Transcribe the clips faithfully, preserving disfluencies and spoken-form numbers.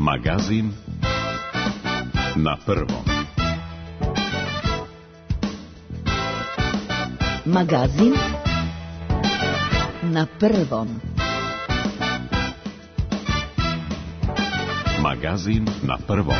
Magazin na prvom. Magazin na prvom. Magazin na prvom.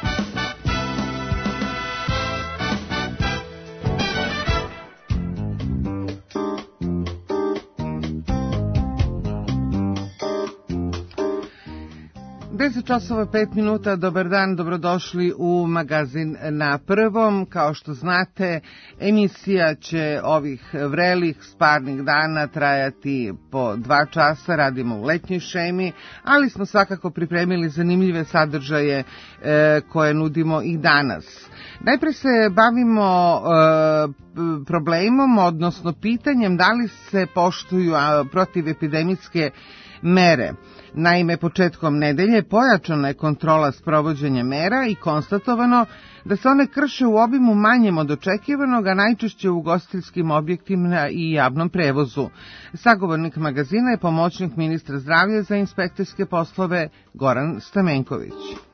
deset časova pet minuta, dobar dan, dobrodošli u Magazin na prvom. Kao što znate, emisija će ovih vrelih sparnih dana trajati po dva časa, radimo u letnjoj šemi, ali smo svakako pripremili zanimljive sadržaje e, koje nudimo i danas. Najpre se bavimo e, problemom, odnosno pitanjem da li se poštuju a, protivepidemijske mere. Naime, početkom nedelje pojačana je kontrola sprovođenja mera i konstatovano da se one krše u obimu manjem od očekivanog, a najčešće u ugostiteljskim objektima i javnom prevozu. Sagovornik magazina je pomoćnik ministra zdravlja za inspekcijske poslove Goran Stamenković.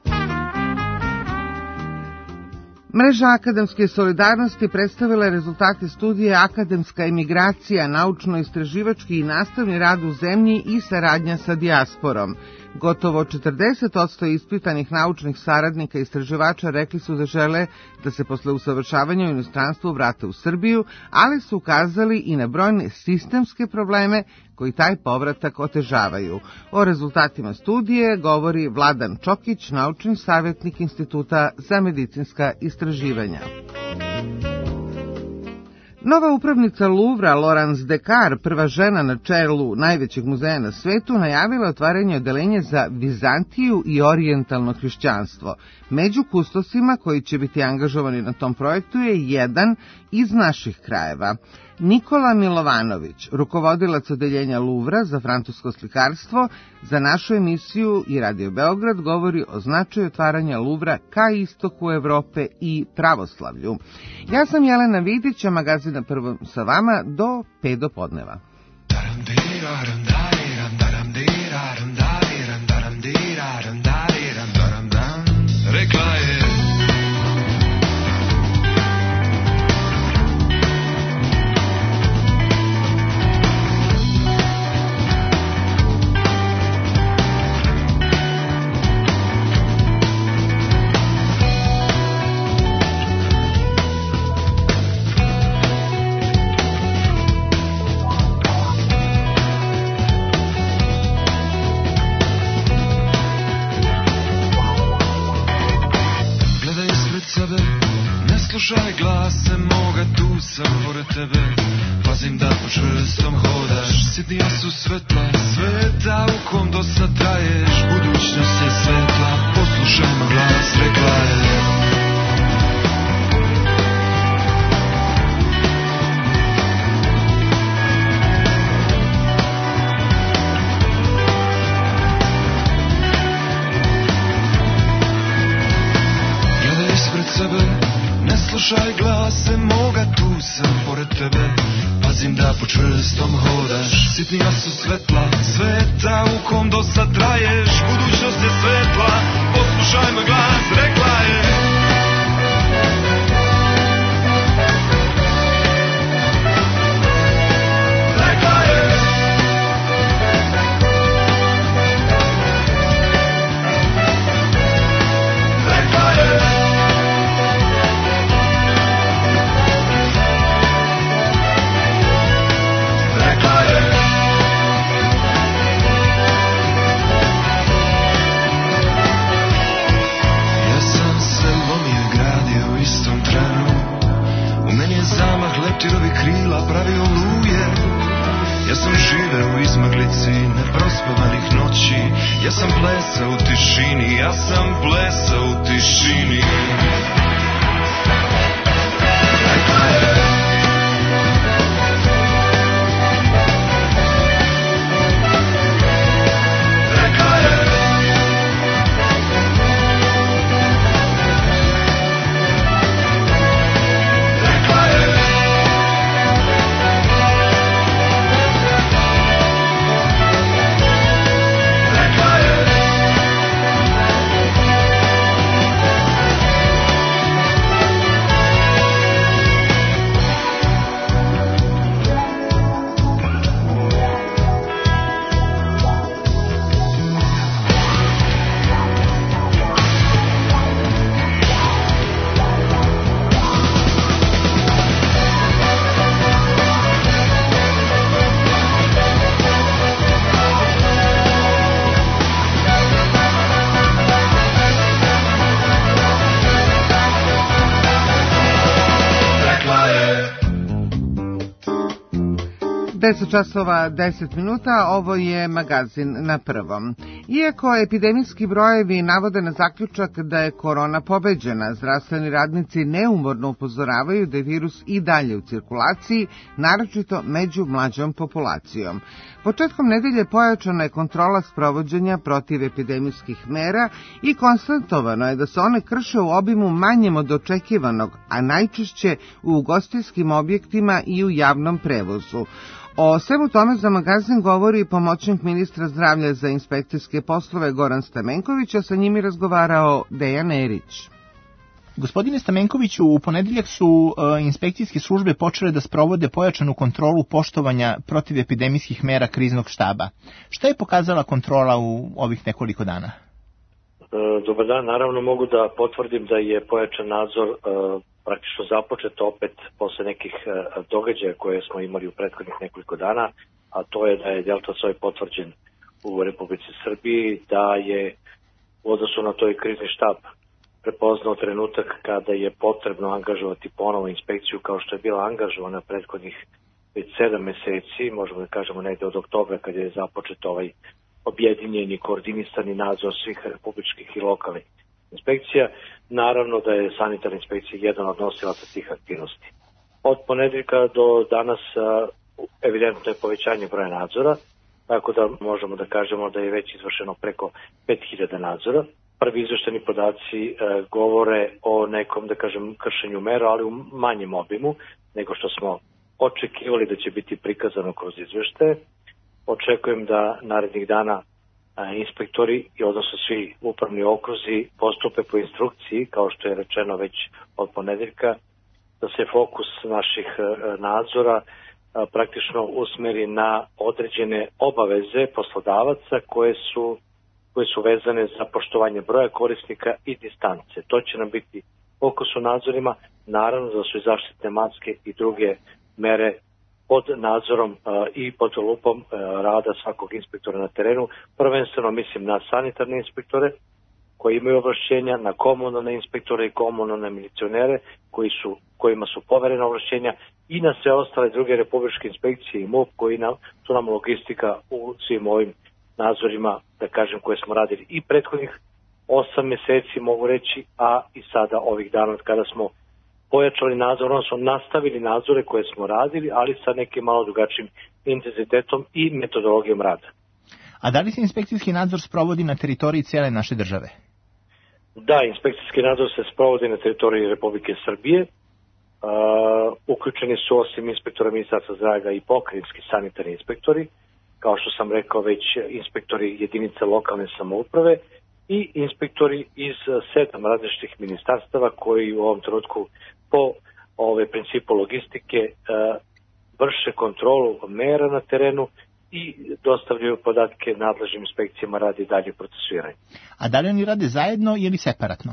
Mreža akademske solidarnosti predstavila je rezultate studije Akademska emigracija, naučno-istraživački i nastavni rad u zemlji i saradnja sa dijasporom. Gotovo četrdeset posto ispitanih naučnih saradnika i istraživača rekli su da žele da se posle usavršavanja u inostranstvu vrate u Srbiju, ali su ukazali i na brojne sistemske probleme koji taj povratak otežavaju. O rezultatima studije govori Vladan Čokić, naučni savjetnik Instituta za medicinska istraživanja. Nova upravnica Luvra, Laurence Descartes, prva žena na čelu najvećeg muzeja na svetu, najavila otvaranje odeljenja za Vizantiju i orijentalno hrišćanstvo. Među kustosima koji će biti angažovani na tom projektu je jedan iz naših krajeva. Nikola Milovanović, rukovodilac odeljenja Luvra za francusko slikarstvo, za našu emisiju i Radio Beograd govori o značaju otvaranja Luvra ka istoku Evrope i pravoslavlju. Ja sam Jelena Vidić, a Magazin na prvom sa vama do pet do podneva. Rekla je slušaj glase moga, tu sam pored tebe. Pazim da po čvrstom hodaš. Sitnija su svetla sveta u kom do sad traješ. Budućnost je svetla, poslušaj moj glas, rekla je. Gledaj ispred sebe, ne slušaj glase moga, tu sam pored tebe. Pazim da po čvrstom hodaš. Sitnija su svetla sveta u kom do sad traješ. Budućnost je svetla, poslušaj moj glas, rekla je. Leptirovi krila pravi oluje. Ja sam živeo u izmaglici neprospavanih noći. Ja sam plesao u tišini, ja sam plesao u tišini. Rekla je. Rekla je. Rekla je. Rekla je. deset časova deset minuta, ovo je magazin na prvom. Iako epidemijski brojevi navode na zaključak da je korona pobeđena, zdravstveni radnici neumorno upozoravaju da je virus i dalje u cirkulaciji, naročito među mlađom populacijom. Početkom nedelje pojačana je kontrola sprovođenja protiv epidemijskih mera i konstatovano je da se one krše u obimu manjem od očekivanog, a najčešće u ugostiteljskim objektima i u javnom prevozu. O svemu tome za magazin govori pomoćnik ministra zdravlja za inspekcijske poslove Goran Stamenković, a sa njim je razgovarao Dejan Erić. Gospodine Stamenkoviću, u ponedeljak su e, inspekcijske službe počele da sprovode pojačanu kontrolu poštovanja protivepidemijskih mera kriznog štaba. Šta je pokazala kontrola u ovih nekoliko dana? Dobar dan, naravno mogu da potvrdim da je pojačan nadzor e, praktično započet opet posle nekih e, događaja koje smo imali u prethodnih nekoliko dana, a to je da je Delta soj potvrđen u Republici Srbiji, da je u odnosu na to i krizni štab prepoznao trenutak kada je potrebno angažovati ponovo inspekciju kao što je bila angažovana prethodnih već sedam meseci, možemo da kažemo negde od oktobra kada je započet ovaj objedinjeni, koordinisani nadzor svih republičkih i lokalnih inspekcija. Naravno da je sanitarna inspekcija jedan od nosilaca tih aktivnosti. Od ponedeljka do danas evidentno je povećanje broja nadzora, tako da možemo da kažemo da je već izvršeno preko pet hiljada nadzora. Prvi izvešteni podaci e, govore o nekom, da kažem, kršenju mera, ali u manjem obimu nego što smo očekivali da će biti prikazano kroz izveštaje. Očekujem da narednih dana a, inspektori, i odnosno svi upravni okruzi, postupe po instrukciji, kao što je rečeno već od ponedeljka, da se fokus naših a, nadzora a, praktično usmeri na određene obaveze poslodavaca koje su koje su vezane za poštovanje broja korisnika i distance. To će nam biti fokus u nadzorima, naravno da su i zaštitne maske i druge mere pod nadzorom a, i pod lupom a, rada svakog inspektora na terenu. Prvenstveno mislim na sanitarne inspektore koji imaju ovlašćenja, na komunalne inspektore i komunalne milicionere koji su, kojima su poverena ovlašćenja i na sve ostale druge republičke inspekcije i M U P koji nam, su nam logistika u svim ovim nadzorima, da kažem, koje smo radili i prethodnih osam meseci, mogu reći, a i sada ovih dana kada smo pojačali nadzor, odnosno nastavili nadzore koje smo radili, ali sa nekim malo drugačijim intenzitetom i metodologijom rada. A da li se inspekcijski nadzor sprovodi na teritoriji cijele naše države? Da, inspekcijski nadzor se sprovodi na teritoriji Republike Srbije. Uh, uključeni su osim inspektora Ministarstva zdravlja i pokrajinski sanitarni inspektori, kao što sam rekao već inspektori jedinice lokalne samouprave i inspektori iz sedam različitih ministarstava koji u ovom trenutku po ove principu logistike e, vrše kontrolu mera na terenu i dostavljaju podatke nadležnim inspekcijama radi dalje procesuiranja. A da li oni rade zajedno ili separatno? E,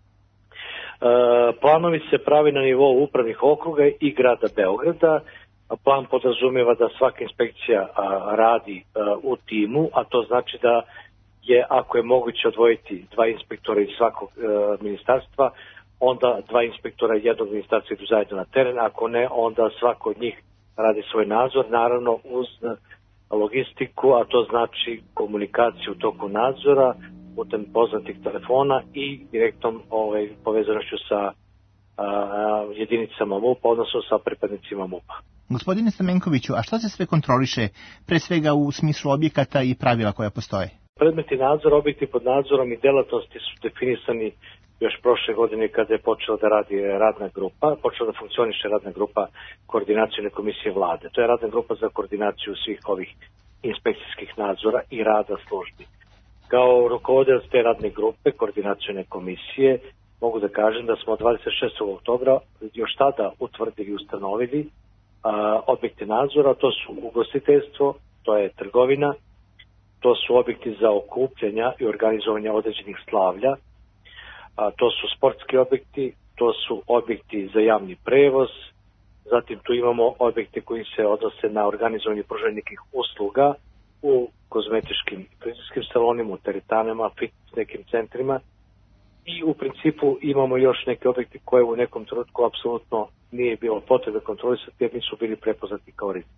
planovi se pravi na nivou upravnih okruga i grada Beograda. Plan podrazumijeva da svaka inspekcija a, radi a, u timu, a to znači da je, ako je moguće odvojiti dva inspektora iz svakog a, ministarstva, onda dva inspektora jednog ministarstva idu zajedno na teren, ako ne, onda svako od njih radi svoj nadzor, naravno uz logistiku, a to znači komunikaciju u toku nadzora, putem poznatih telefona i direktnom ovaj, povezanošću sa a, jedinicama M U P-a, odnosno sa pripadnicima M U P-a. Gospodine Stamenkoviću, a šta se sve kontroliše, pre svega u smislu objekata i pravila koja postoje? Predmeti nadzora, objekti pod nadzorom i delatnosti su definisani još prošle godine kada je počela da radi radna grupa, počela da funkcioniše radna grupa koordinacijone komisije vlade. To je radna grupa za koordinaciju svih ovih inspekcijskih nadzora i rada službi. Kao rukovodilac te radne grupe, koordinacijone komisije, mogu da kažem da smo dvadeset šestog oktobra još tada utvrdili i ustanovili a, objekte nadzora, to su ugostiteljstvo, to je trgovina, to su objekti za okupljanja i organizovanje određenih slavlja, a, to su sportski objekti, to su objekti za javni prevoz, zatim tu imamo objekte koji se odnose na organizovanje pružanja nekih usluga u kozmetičkim i frizijskim salonima, u teretanama, fitness nekim centrima i u principu imamo još neke objekte koje u nekom trenutku apsolutno nije bilo potrebe kontrolisati jer nisu bili prepoznati kao rizici.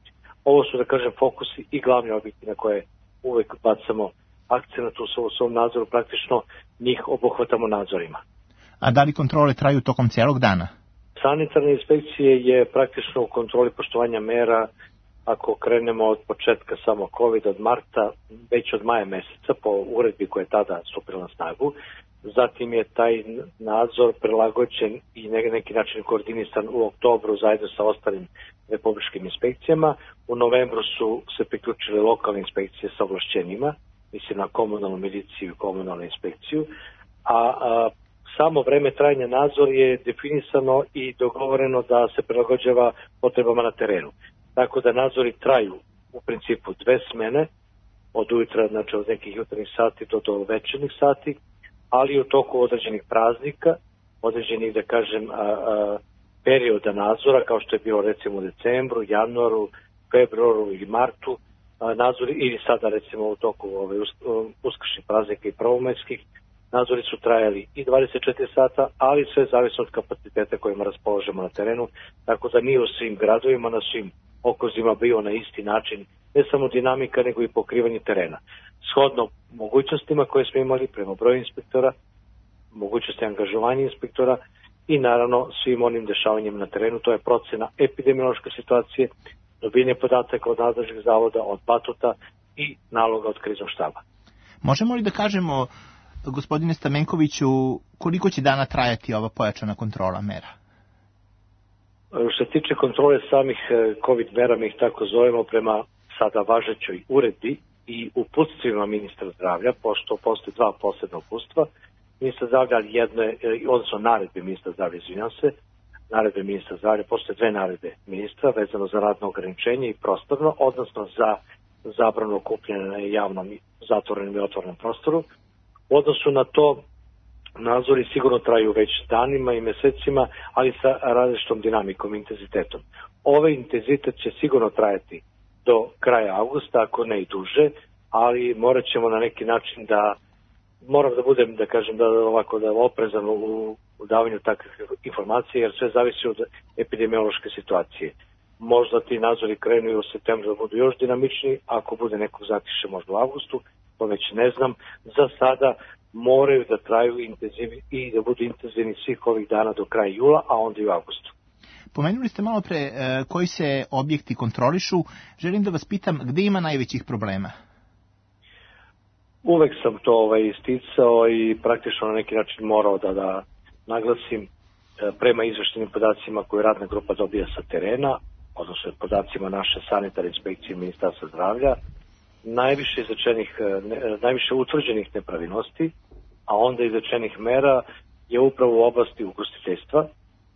ovo su, da kažem, fokusi i glavni objekti na koje uvek bacamo akcenat u svom nadzoru, praktično njih obuhvatamo nadzorima. A da li kontrole traju tokom cijelog dana? Sanitarne inspekcije je praktično u kontroli poštovanja mera, ako krenemo od početka samo COVID, od marta, već od maja meseca, po uredbi koja je tada stupila na snagu. Zatim je taj nadzor prilagođen i na neki način koordinisan u oktobru zajedno sa ostalim republičkim inspekcijama. U novembru su se priključile lokalne inspekcije sa ovlašćenjima, mislim na komunalnu miliciju i komunalnu inspekciju, a, a samo vreme trajanja nadzor je definisano i dogovoreno da se prilagođava potrebama na terenu. Tako da nadzori traju u principu dve smene, od ujutra, znači od nekih jutarnjih sati do, do večernjih sati, ali u toku određenih praznika, određenih, da kažem, a, a, perioda nadzora, kao što je bilo recimo u decembru, januaru, februaru ili martu, a, nadzori, ili sada recimo u toku ove, uskršnjih praznika i prvomajskih, nadzori su trajali i dvadeset četiri sata, ali sve zavisno od kapaciteta kojima raspolažemo na terenu, tako da nije u svim gradovima, na svim okruzima bio na isti način, ne samo dinamika, nego i pokrivanje terena. Shodno mogućnostima koje smo imali prema broju inspektora, mogućnosti angažovanja inspektora i naravno svim onim dešavanjem na terenu, to je procena epidemiološke situacije, dobijanje podataka od nadležnih zavoda, od batuta i naloga od kriznog štaba. Možemo li da kažemo, gospodine Stamenkoviću, koliko će dana trajati ova pojačana kontrola mera? Što se tiče kontrole samih COVID mera, mi ih tako zovemo prema sada važećoj uredbi i uputstvima ministra zdravlja, pošto postoje dva posebna uputstva. Ministra zdravlja jedno je, odnosno naredbe ministra zdravlja, izvinjam se, naredbe ministra zdravlja, postoje dve naredbe ministra vezano za radno ograničenje i prostorno, odnosno za zabranu okupljanja na javnom, zatvorenom i otvorenom prostoru. U odnosu na to, nadzori sigurno traju već danima i mesecima, ali sa različitom dinamikom i intenzitetom. Ovaj intenzitet će sigurno trajati do kraja avgusta, ako ne i duže, ali morat ćemo na neki način da, moram da budem, da kažem, da ovako da oprezan u, u davanju takvih informacija, jer sve zavisi od epidemiološke situacije. Možda ti nadzori krenu u septembru da budu još dinamičniji, ako bude nekog zatiše možda u avgustu, to već ne znam. Za sada moraju da traju intenzivni i da budu intenzivni svih ovih dana do kraja jula, a onda i u avgustu. Pomenuli ste malo pre e, koji se objekti kontrolišu. Želim da vas pitam gde ima najvećih problema? Uvek sam to ovaj, isticao i praktično na neki način morao da, da naglasim e, prema izveštenim podacima koje radna grupa dobija sa terena, odnosno podacima naše sanitarne inspekcije Ministarstva zdravlja, najviše izrečenih, ne, najviše utvrđenih nepravilnosti, a onda izrečenih mera je upravo u oblasti ugostiteljstva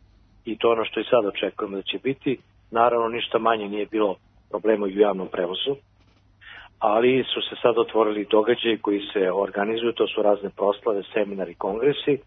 i to ono što i sad očekujemo da će biti. Naravno, ništa manje nije bilo problema u javnom prevozu, ali su se sad otvorili događaji koji se organizuju, to su razne proslave, seminari, kongresi,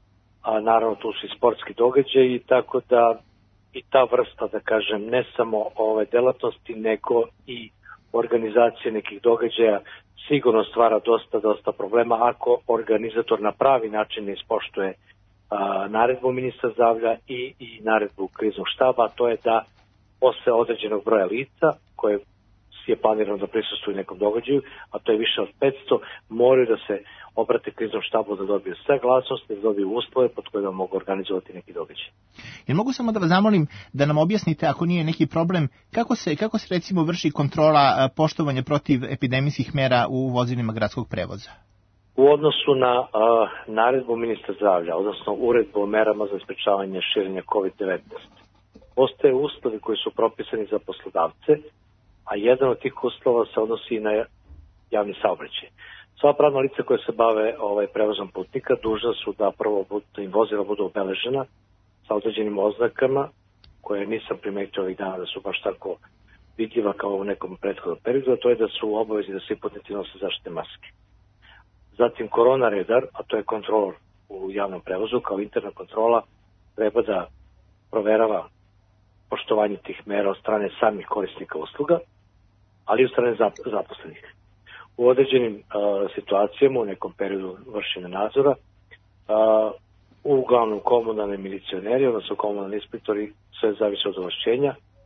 a naravno tu su i sportski događaji, tako da i ta vrsta, da kažem, ne samo ove delatnosti, nego i organizacije nekih događaja sigurno stvara dosta, dosta problema ako organizator na pravi način ne ispoštuje a, naredbu ministra zdravlja i, i naredbu kriznog štaba, a to je da posle određenog broja lica koje je planirano da prisustvuju nekom događaju, a to je više od petsto, moraju da se obrate kriznom štabu da dobiju saglasnost, da dobiju uslove pod kojima mogu organizovati neki događaj. Jel mogu samo da vas zamolim da nam objasnite, ako nije neki problem, kako se, kako se recimo vrši kontrola poštovanja protiv epidemijskih mera u vozilima gradskog prevoza? U odnosu na a, naredbu ministra zdravlja, odnosno uredbu o merama za sprečavanje širenja kovid devetnaest, postoje uslovi koji su propisani za poslodavce, a jedan od tih uslova se odnosi i na javni saobraćaj. Sva pravna lica koja se bave ovaj, prevozom putnika dužna su da prvo da im vozila budu obeležena sa određenim oznakama, koje nisam primetio ovih dana da su baš tako vidljiva kao u nekom prethodnom periodu, a to je da su u obavezi da svi putnici nose zaštitne maske. Zatim korona redar, a to je kontrolor u javnom prevozu, kao interna kontrola, treba da proverava poštovanje tih mera od strane samih korisnika usluga, ali i od strane zaposlenih. U određenim uh, situacijama, u nekom periodu vršenja nadzora, uh, uglavnom komunalni milicioneri, odnosno komunalni inspektori, sve zavisi od ovlašćenja,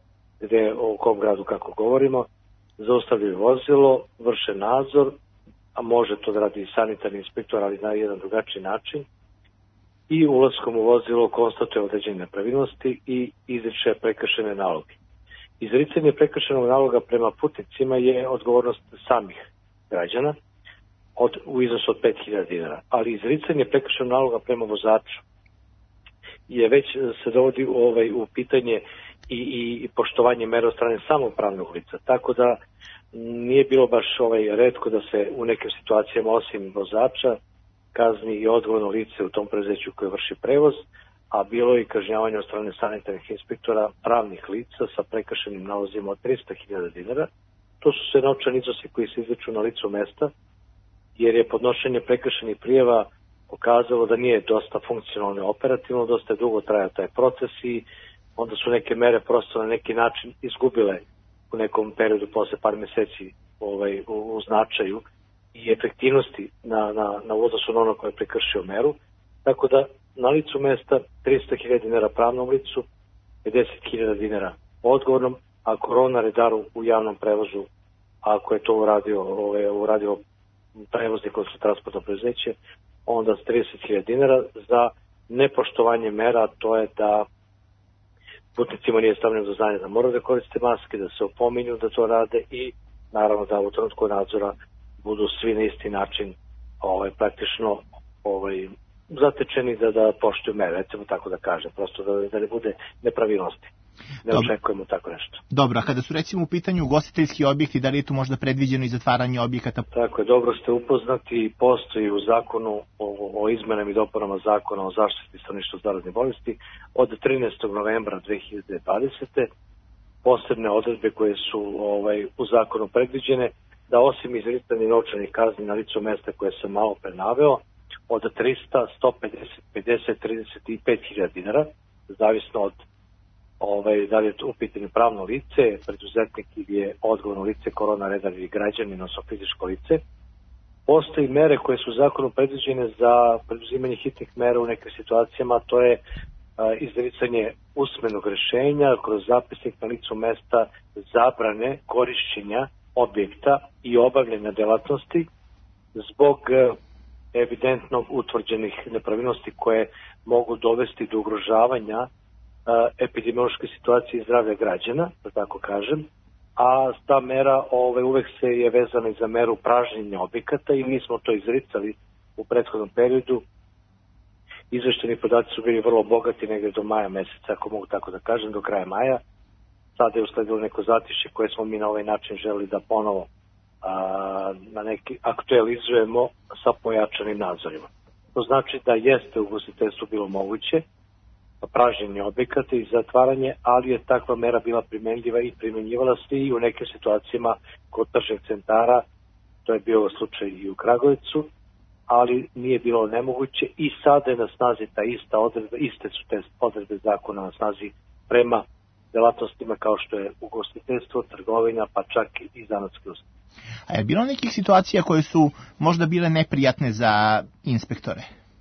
gde o kom gradu kako govorimo, zaustavljaju vozilo, vrše nadzor, a može to da radi i sanitarni inspektor, ali na jedan drugačiji način, i ulaskom u vozilo konstatuje određene nepravilnosti i izriče prekršene naloge. Izricanje prekršenog naloga prema putnicima je odgovornost samih građana od, u iznosu od pet hiljada dinara, ali izricanje prekršenog naloga prema vozaču je već se dovodi u, ovaj, u pitanje i, i poštovanje mera od strane samog pravnog lica, tako da nije bilo baš ovaj retko da se u nekim situacijama osim vozača kazni i odgovorno lice u tom preduzeću koje vrši prevoz, a bilo je i kažnjavanje od strane sanitarnih inspektora pravnih lica sa prekršenim nalozima od trista hiljada dinara. To su sve novčani iznosi koji se izriču na licu mesta, jer je podnošenje prekršenih prijava pokazalo da nije dosta funkcionalno i operativno, dosta je dugo trajao taj proces i onda su neke mere prosto na neki način izgubile u nekom periodu posle par meseci ovaj, u, u značaju i efektivnosti na, na, na odnosu na ono koje je prekršio meru. Tako da na licu mesta trista hiljada dinara pravnom licu, pedeset hiljada dinara odgovornom, a korona redaru u javnom prevozu, ako je to uradio, ovaj, uradio prevoznik od transportno preduzeće, onda trideset hiljada dinara za nepoštovanje mera, to je da putnicima nije stavljeno do znanja da moraju da koriste maske, da se opominju da to rade i naravno da u trenutku nadzora budu svi na isti način ovaj, praktično ovaj, zatečeni da, da poštuju mere, recimo tako da kažem, prosto da, da ne bude nepravilnosti. Ne Dobro. Očekujemo tako nešto. Dobro, a kada su recimo u pitanju ugostiteljski objekti, da li je tu možda predviđeno i zatvaranje objekata? Tako je, dobro ste upoznati, postoji u zakonu o, o izmenama i dopunama zakona o zaštiti stanovništva od zaraznih bolesti od trinaestog novembra dve hiljade dvadesete posebne odredbe koje su ovaj, u zakonu predviđene da osim izricanja novčanih kazni na licu mesta koje sam malo pre naveo, od trista, sto pedeset, pedeset, trideset i pet hiljada dinara, zavisno od ovaj, da li je u pitanju pravno lice, preduzetnik ili je odgovorno lice, korona redar ili građanin, odnosno fizičko lice. Postoji mere koje su u zakonu predviđene za preduzimanje hitnih mera u nekim situacijama, to je a, izricanje usmenog rešenja kroz zapisnik na licu mesta zabrane korišćenja objekta i obavljanja delatnosti zbog evidentno utvrđenih nepravilnosti koje mogu dovesti do ugrožavanja epidemiološke situacije i zdravlja građana, da tako kažem, a ta mera ove, uvek se je vezana i za meru pražnjenja objekata i mi smo to izricali u prethodnom periodu. Izvešteni podaci su bili vrlo bogati negde do maja meseca, ako mogu tako da kažem, do kraja maja. Sada je usledilo neko zatišće koje smo mi na ovaj način želi da ponovo a, na neki aktualizujemo sa pojačanim nadzorima. To znači da jeste u ugostiteljstvu bilo moguće pražnjenje objekata i zatvaranje, ali je takva mera bila primenljiva i primenjivala se i u nekim situacijama kod tržnih centara, to je bio slučaj i u Kragujevcu, ali nije bilo nemoguće i sada je na snazi ta ista odredba, iste su te odredbe zakona na snazi prema delatnostima kao što je ugostiteljstvo, trgovina, pa čak i zanatske usluge. A je bilo nekih situacija koje su možda bile neprijatne za inspektore?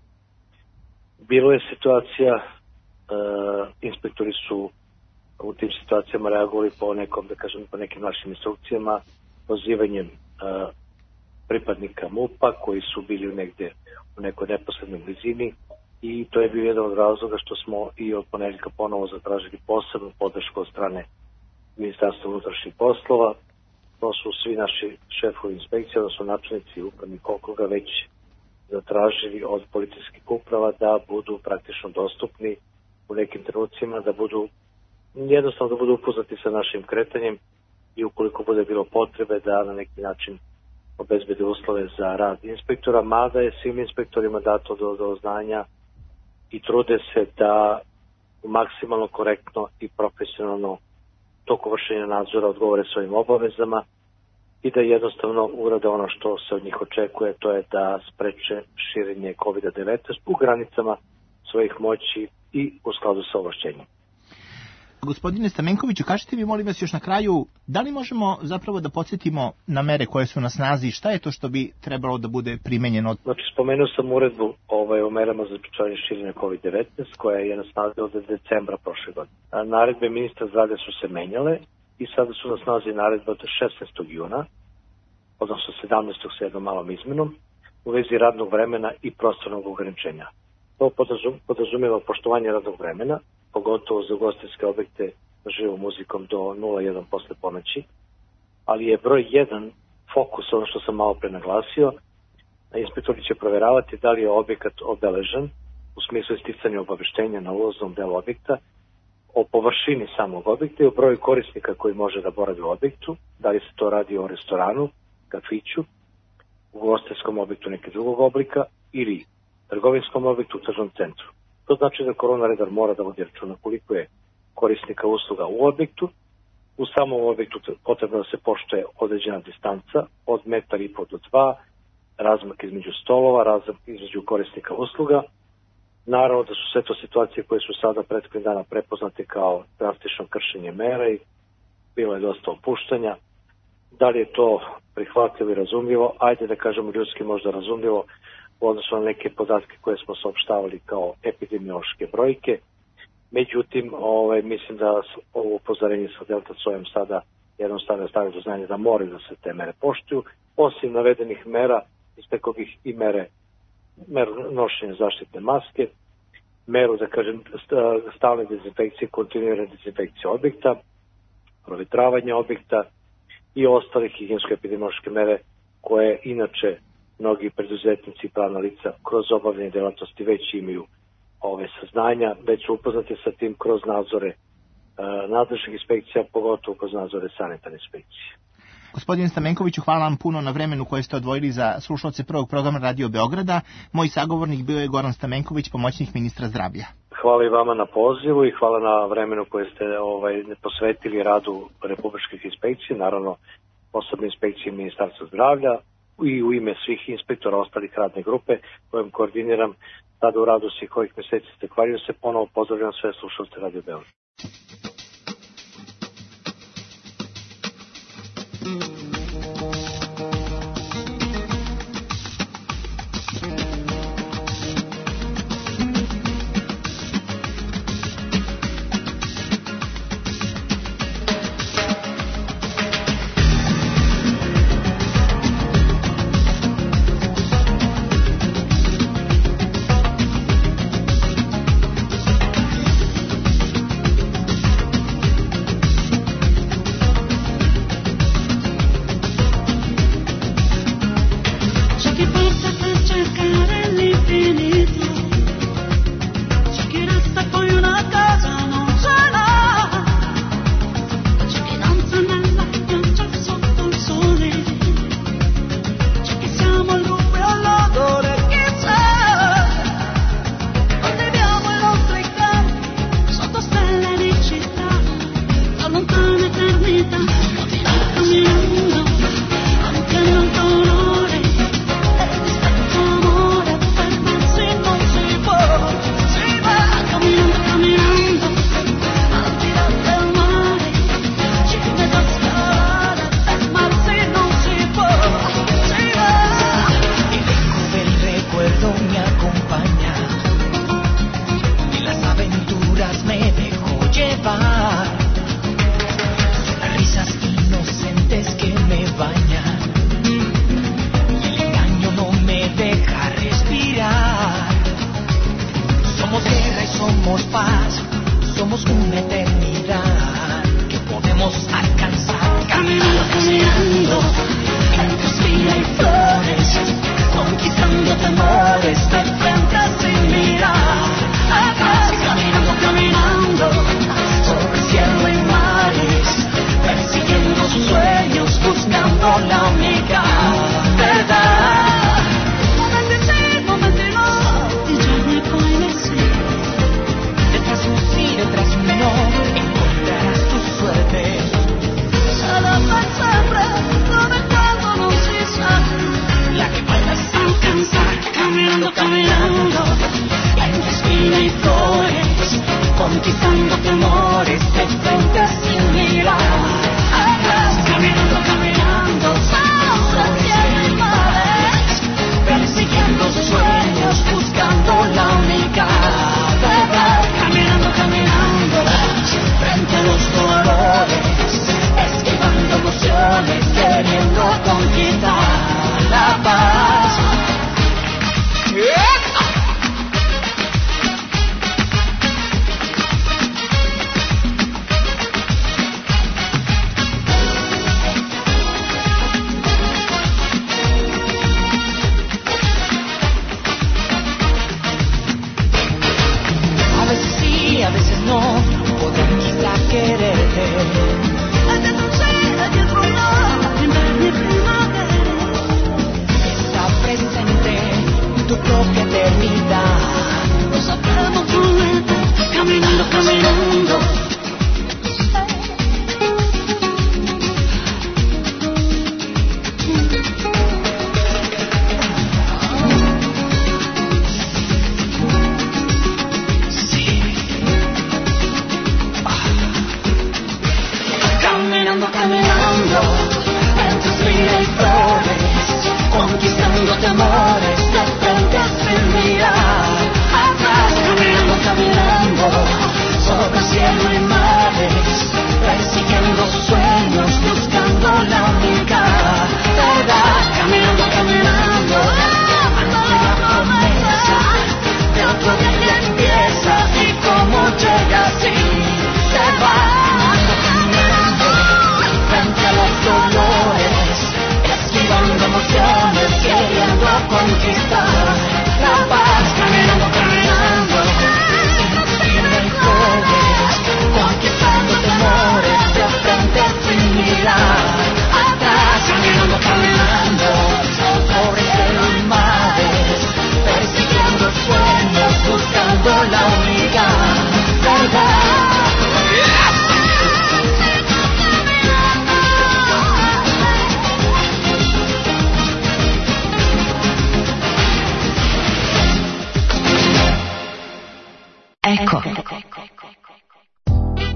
Bilo je situacija, Uh, inspektori su u tim situacijama reagovali po nekom, da kažem, po nekim našim instrukcijama, pozivanjem uh, pripadnika MUP-a koji su bili negde u nekoj neposrednoj blizini i to je bio jedan od razloga što smo i od ponedeljka ponovo zatražili posebnu podršku od strane Ministarstva unutrašnjih poslova. To su svi naši šefovi inspekcije, odnosno načelnici upravnih okruga već zatražili od policijskih uprava da budu praktično dostupni u nekim trenucima, da budu jednostavno da budu upoznati sa našim kretanjem i ukoliko bude bilo potrebe da na neki način obezbede uslove za rad inspektora, mada je svim inspektorima dato do, do znanja i trude se da maksimalno korektno i profesionalno toku vršenja nadzora odgovore svojim obavezama i da jednostavno urade ono što se od njih očekuje, to je da spreče širenje kovid devetnaest u granicama svojih moći i u skladu sa ovlašćenjem. Gospodine Stamenkoviću, kažete mi molim vas još na kraju, da li možemo zapravo da podsjetimo na mere koje su na snazi, šta je to što bi trebalo da bude primenjeno? Znači, spomenuo sam uredbu ovaj, o merama za sprečavanje širenja kovid devetnaest koja je na snazi od decembra prošle godine. Naredbe ministra zdravlja su se menjale i sada su na snazi naredba od šesnaestog juna, odnosno sedamnaestog sa jednom malom izmenom, u vezi radnog vremena i prostornog ograničenja. To podrazumijeva poštovanje radnog vremena, pogotovo za ugostiteljske objekte živom muzikom do nula jedan posle ponoći, ali je broj jedan fokus, ono što sam malo pre naglasio, inspektori će proveravati da li je objekat obeležen u smislu isticanja obaveštenja na ulaznom delu objekta, o površini samog objekta i o broju korisnika koji može da boravi u objektu, da li se to radi o restoranu, kafiću, ugostiteljskom objektu neke drugog oblika ili trgovinskom objektu u tržnom centru. To znači da korona redar mora da vodi računa koliko je korisnika usluga u objektu. U samom objektu potrebno da se poštuje određena distanca od metar i po do dva, razmak između stolova, razmak između korisnika usluga. Naravno da su sve to situacije koje su sada prethodnih dana prepoznate kao drastično kršenje mera i bilo je dosta opuštanja. Da li je to prihvatljivo i razumljivo? Ajde da kažemo ljudski možda razumljivo u odnosu na neke podatke koje smo saopštavali kao epidemiološke brojke. Međutim, ovaj, mislim da ovo upozorenje sa delta sojem sada jednostavno stavio do znanja da moraju da se te mere poštuju. Osim navedenih mera, istekao bih i mere, meru nošenja zaštitne maske, meru, da kažem, stalne dezinfekcije, kontinuirane dezinfekcije objekta, provjetravanje objekta i ostale higijensko-epidemiološke mere koje inače mnogi preduzetnici i pravna lica kroz obavljanje delatnosti već imaju ove saznanja, već su upoznati sa tim kroz nadzore e, nadležnih inspekcija, pogotovo kroz nadzore sanitarne inspekcije. Gospodine Stamenkoviću, hvala vam puno na vremenu koje ste odvojili za slušalce prvog programa Radio Beograda. Moj sagovornik bio je Goran Stamenković, pomoćnik ministra zdravlja. Hvala i vama na pozivu i hvala na vremenu koje ste ovaj, posvetili radu republičkih inspekcija, naravno posebne inspekcije Ministarstva zdravlja i u ime svih inspektora ostalih radne grupe kojim koordiniram sada u radu svih ovih meseci. Zahvaljujem se, ponovo pozdravljam sve slušalce Radio Beograd.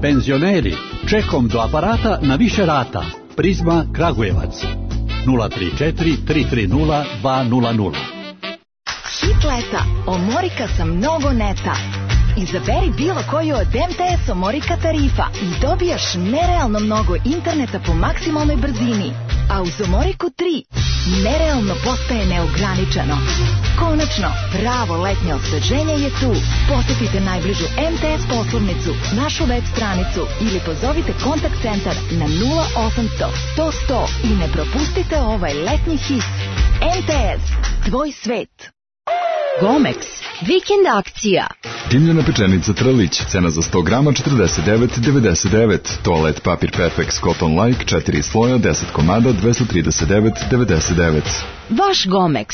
Penzioneri, čekom do aparata na više rata. Prizma Kragujevac. nula tri četiri tri tri nula dva nula nula. Hit leta. Omorika sa mnogo neta. Izaberi bilo koju od M T S Omorika tarifa i dobijaš nerealno mnogo interneta po maksimalnoj brzini. A uz Omoriku tri nerealno postaje neograničeno. Konačno, pravo letnje osveženje je tu. Posetite najbližu M T S poslovnicu, našu web stranicu ili pozovite kontakt centar na nula osamsto sto sto i ne propustite ovaj letnji hit. M T S, tvoj svet. Gomex, vikend akcija. Dimljena pečenica Tralić, cena za sto grama četrdeset devet devedeset devet. Toalet papir Perfex Cotton Like četiri sloja deset komada dvesta trideset devet devedeset devet. Vaš Gomex.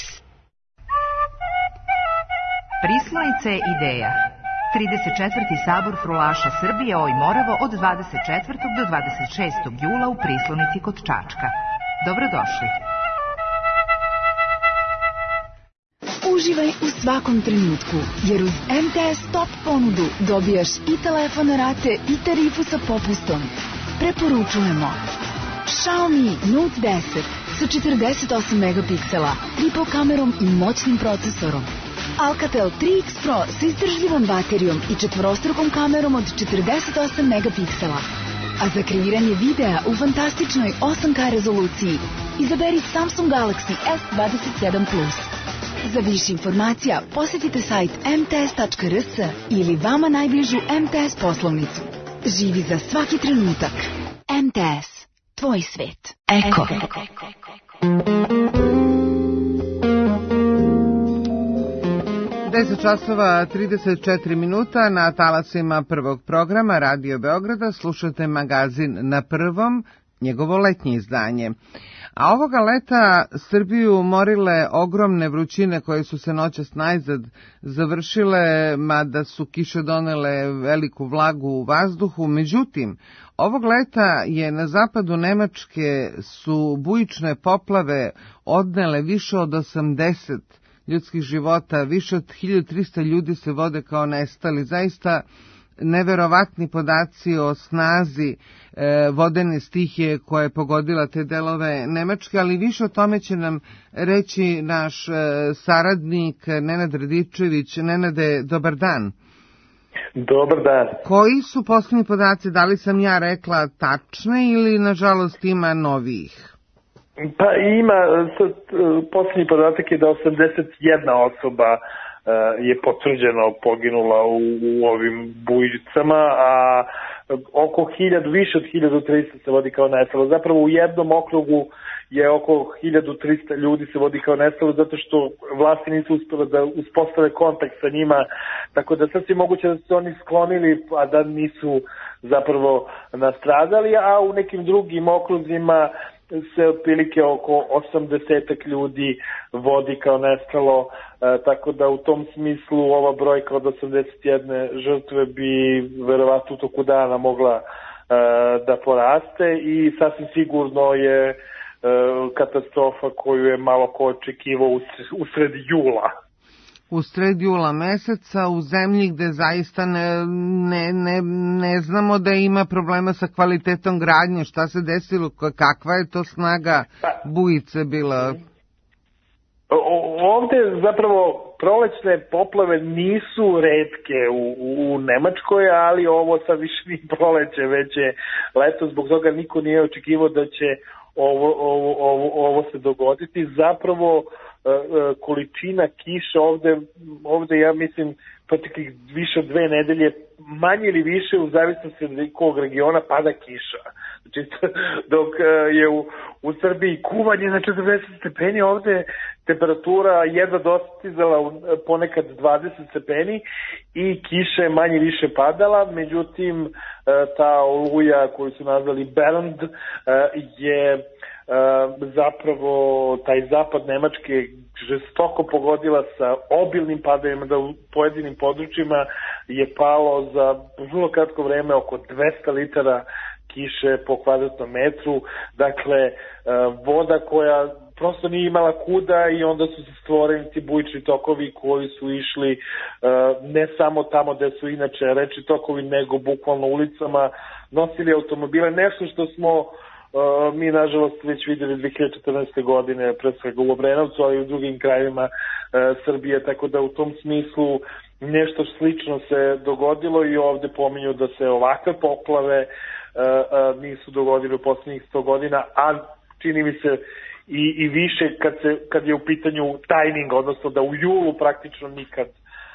Prislonice ideja. trideset četvrti sabor frulaša Srbije Oj Moravo od dvadeset četvrtog do dvadeset šestog jula u Prislonici kod Čačka. Dobrodošli. Uživaj u svakom trenutku, jer uz M T S Top ponudu dobijaš i telefon na rate i tarifu sa popustom. Preporučujemo Xiaomi Note deset sa četrdeset osam megapiksela, triple kamerom i moćnim procesorom. Alcatel tri X Pro sa izdržljivom baterijom i četvorostrukom kamerom od četrdeset osam megapiksela. A za kreiranje videa u fantastičnoj osam K rezoluciji izaberi Samsung Galaxy S dvadeset sedam plus. Za više informacija posjetite sajt em te es tačka er s ili vama najbližu M T S poslovnicu. Živi za svaki trenutak. M T S. Tvoj svet. Eko. deset časova trideset četiri minuta na talasima prvog programa Radio Beograda slušate magazin Na prvom, njegovo letnje izdanje. A ovoga leta Srbiju morile ogromne vrućine koje su se noćas najzad završile, mada su kiše donele veliku vlagu u vazduhu. Međutim, ovog leta je na zapadu Nemačke su bujične poplave odnele više od osamdeset ljudskih života, više od hiljadu trista ljudi se vode kao nestali. Zaista neverovatni podaci o snazi e, vodene stihije koja je pogodila te delove Nemačke, ali više o tome će nam reći naš e, saradnik Nenad Radičević. Nenade, dobar dan. Dobar dan. Koji su posljednji podaci, da li sam ja rekla tačne ili nažalost ima novih? Pa ima, posljednji podatak je da osamdeset jedna osoba je potvrđeno poginula u, u ovim bujicama, a oko hiljadu, više od hiljadu trista se vodi kao nestalo. Zapravo u jednom okrugu je oko hiljadu trista ljudi se vodi kao nestalo zato što vlasti nisu uspjele da uspostave kontakt sa njima, tako da sad je moguće da su oni sklonili, a da nisu zapravo nastradali, a u nekim drugim okruzima se otprilike oko osamdeset ljudi vodi kao nestalo, e, tako da u tom smislu ova brojka od osamdeset jedne žrtve bi verovatno u toku dana mogla e, da poraste i sasvim sigurno je e, katastrofa koju je malo ko očekivao u, u sred jula. U sred jula meseca u zemlji gde zaista ne, ne, ne, ne znamo da ima problema sa kvalitetom gradnje. Šta se desilo? Kakva je to snaga bujice bila? Ovde zapravo prolećne poplave nisu retke u, u Nemačkoj, ali ovo sad više nije proleće, već je leto, zbog toga niko nije očekivao da će ovo, ovo, ovo, ovo se dogoditi. Zapravo količina kiša ovde, ovde ja mislim proteklih više od dve nedelje, manje ili više u zavisnosti od kog regiona pada kiša. Znači, dok je u, u Srbiji kuvanje na četrdeset stepeni, ovde temperatura jedva dostizala ponekad dvadeset stepeni i kiša je manje više padala, međutim ta oluja koju su nazvali Bernd je zapravo taj zapad Nemačke žestoko pogodila sa obilnim padavima, da u pojedinim područjima je palo za vrlo kratko vreme oko dvesta litara kiše po kvadratnom metru. Dakle, voda koja prosto nije imala kuda i onda su se stvoreni ti bujični tokovi koji su išli ne samo tamo gde su inače reči tokovi, nego bukvalno ulicama, nosili automobile, nešto što smo mi nažalost već videli dve hiljade četrnaeste. godine, pre svega u Obrenovcu, ali i u drugim krajevima Srbije, tako da u tom smislu nešto slično se dogodilo i ovde pominju da se ovakve poplave nisu dogodile u poslednjih sto godina, a čini mi se i, i više kad, se, kad je u pitanju tajming, odnosno da u julu praktično nikad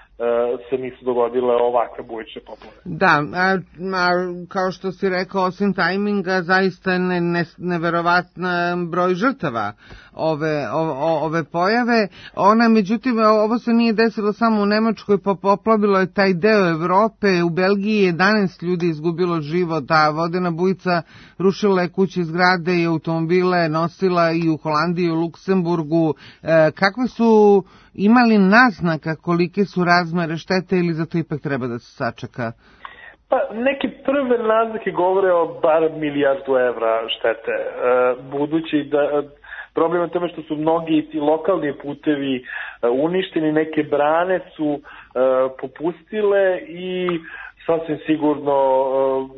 se nisu dogodile ovakve bujične poplave. Da, a, a kao što si rekao, osim tajminga, zaista je ne, ne, neverovatna broj žrtava ove, o, ove pojave. Ona, međutim, ovo se nije desilo samo u Nemačkoj, pa poplavilo je taj deo Evrope. U Belgiji jedanaest ljudi izgubilo život, a vodena bujica rušila je kuće, zgrade i automobile, nosila i u Holandiji i u Luksemburgu. E, kakve su imali naznaka kolike su razmere štete ili za to ipak treba da se sačeka? Pa neke prve naznake govore o bar milijardu evra štete. E, budući da problem je tome što su mnogi ti lokalni putevi uništeni, neke brane su e, popustile i sasvim sigurno e,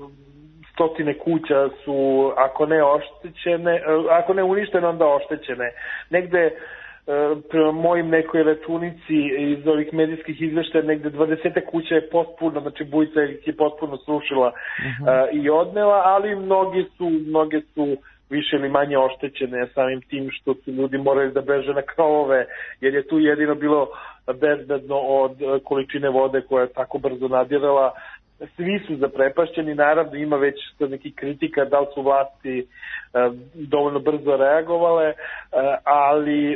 stotine kuća su, ako ne oštećene, ako ne uništene, onda oštećene. Negde prema mojim nekoj računici iz ovih medijskih izveštaja, negde dvadeset kuća je potpuno, znači bujica je potpuno srušila uh-huh. i odnela, ali mnogi su, mnoge su više ili manje oštećene samim tim što su ljudi morali da beže na krovove, jer je tu jedino bilo bezbedno od količine vode koja je tako brzo nadirala. Svi su zaprepašćeni, naravno ima već nekih kritika da li su vlasti e, dovoljno brzo reagovale, e, ali e,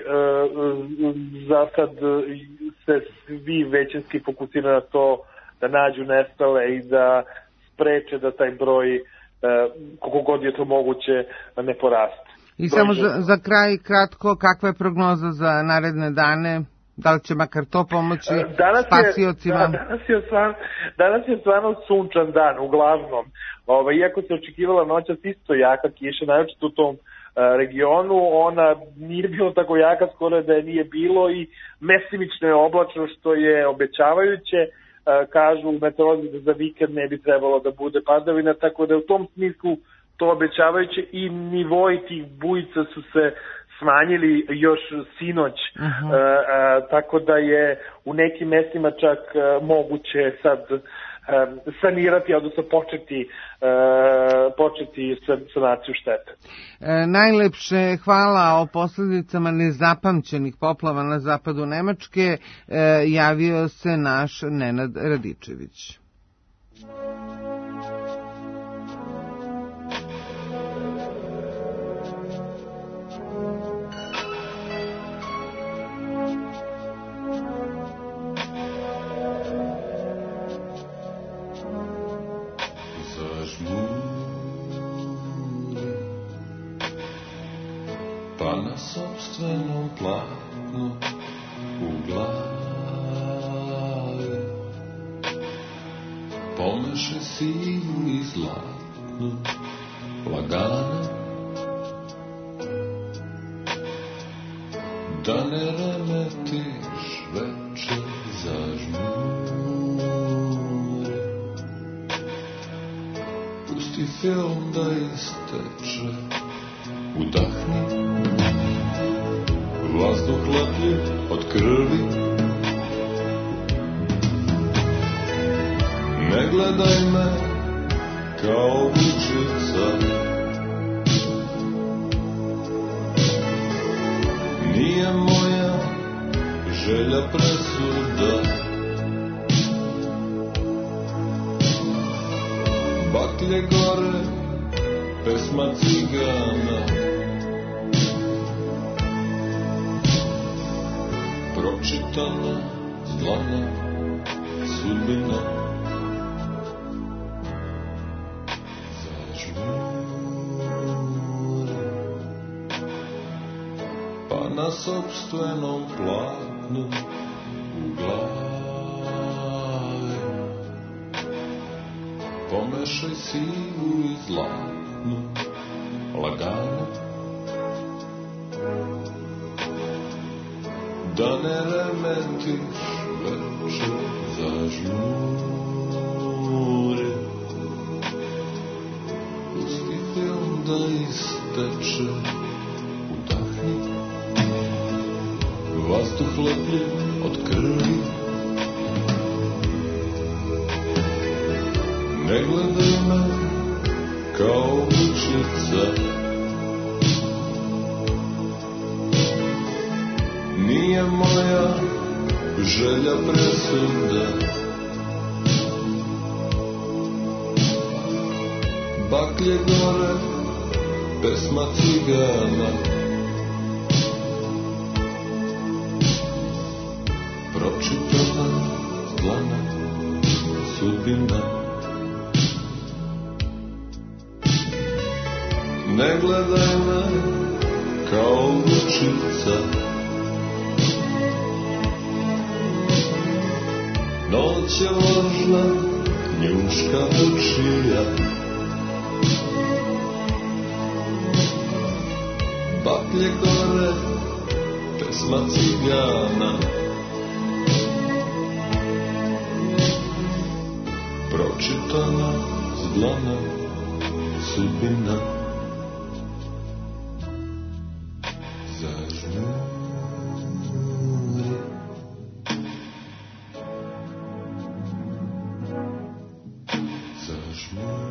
za sad se svi većinski fokusiraju na to da nađu nestale i da spreče da taj broj, e, koliko god je to moguće, ne poraste. I samo za, za kraj kratko, kakva je prognoza za naredne dane? Da li će makar to pomoći danas spasiocima? Je, da, danas, je stvarno, danas je stvarno sunčan dan, uglavnom. Ovo, iako se očekivala noćas isto jaka kiša, naročito u tom a, regionu, ona nije bilo tako jaka, skoro da je nije bilo i mesimično je oblačno, što je obećavajuće. A, kažu meteorolozi da za vikend ne bi trebalo da bude padavina, tako da u tom smislu to obećavajuće i nivoji tih bujica su se smanjili još sinoć, uh-huh. uh, uh, tako da je u nekim mestima čak uh, moguće sad uh, sanirati, odnosno početi, uh, početi sanaciju štete. E, najlepše hvala o posljedicama nezapamćenih poplava na zapadu Nemačke e, javio se naš Nenad Radičević. Pa na sopstvenom platnu u glavi pomeše sivu i zlatnu lagano, da ne remetiš večer zažmuri. Pusti film da isteče, udahni vazduh lepljiv od krvi. Ne gledaj me kao vučica, nije moja želja presuda. Baklje gore, pesma cigana, pročitana zlana sudbina. Zažmuri, pa na sopstvenom platnu u glavi pomešaj sivu i zlatnu lagano, da ne remetiš večer zažmuri. Pusti film da isteče, udahni vazduh lepljiv od krvi. Ne gledaj me kao lučica, nije moja želja presuda. Baklje gore, pesma cigana, pročitana dlana sudbina. Ne gledaj me kao lučica, noć je važna, njuška očija. Baklje gore, pesma cigana, pročitana s dlana sudbina. Zažmuri, zažmuri.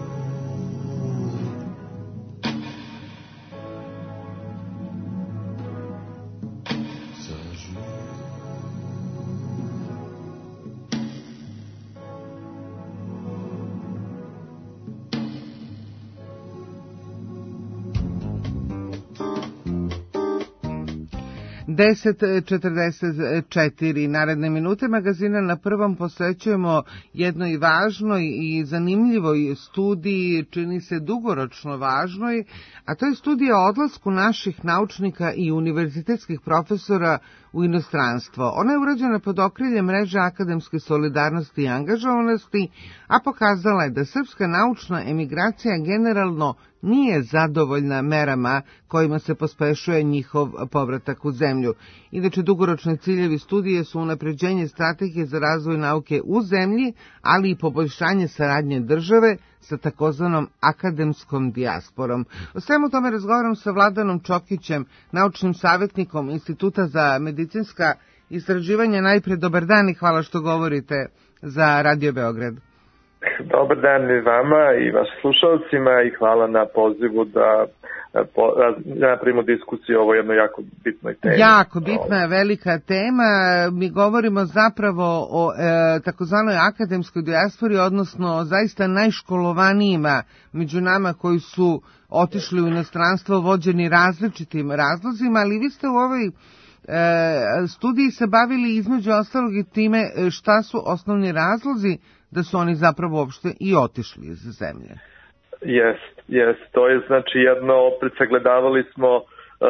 deset četrdeset četiri naredne minute magazina Na prvom posvećujemo jednoj važnoj i zanimljivoj studiji, čini se dugoročno važnoj, a to je studija o odlasku naših naučnika i univerzitetskih profesora u inostranstvo. Ona je urađena pod okriljem mreže akademske solidarnosti i angažovanosti, a pokazala je da srpska naučna emigracija generalno nije zadovoljna merama kojima se pospešuje njihov povratak u zemlju. Inače, dugoročni ciljevi studije su unapređenje strategije za razvoj nauke u zemlji, ali i poboljšanje saradnje države sa takozvanom akademskom dijasporom. O svemu tome razgovaram sa Vladanom Čokićem, naučnim savjetnikom Instituta za medicinska istraživanja. Najpre, dobar dan i hvala što govorite za Radio Beograd. Dobar dan i vama i vašim slušalcima i hvala na pozivu da napravimo diskusiju o ovoj jednoj jako bitnoj temi. Jako bitna je, velika tema. Mi govorimo zapravo o e, takozvanoj akademskoj dijaspori, odnosno zaista najškolovanijima među nama koji su otišli u inostranstvo vođeni različitim razlozima, ali vi ste u ovoj e, studiji se bavili između ostalog i time šta su osnovni razlozi da su oni zapravo uopšte i otišli iz zemlje. Jest, jest. To je znači jedno, opet sagledavali smo uh,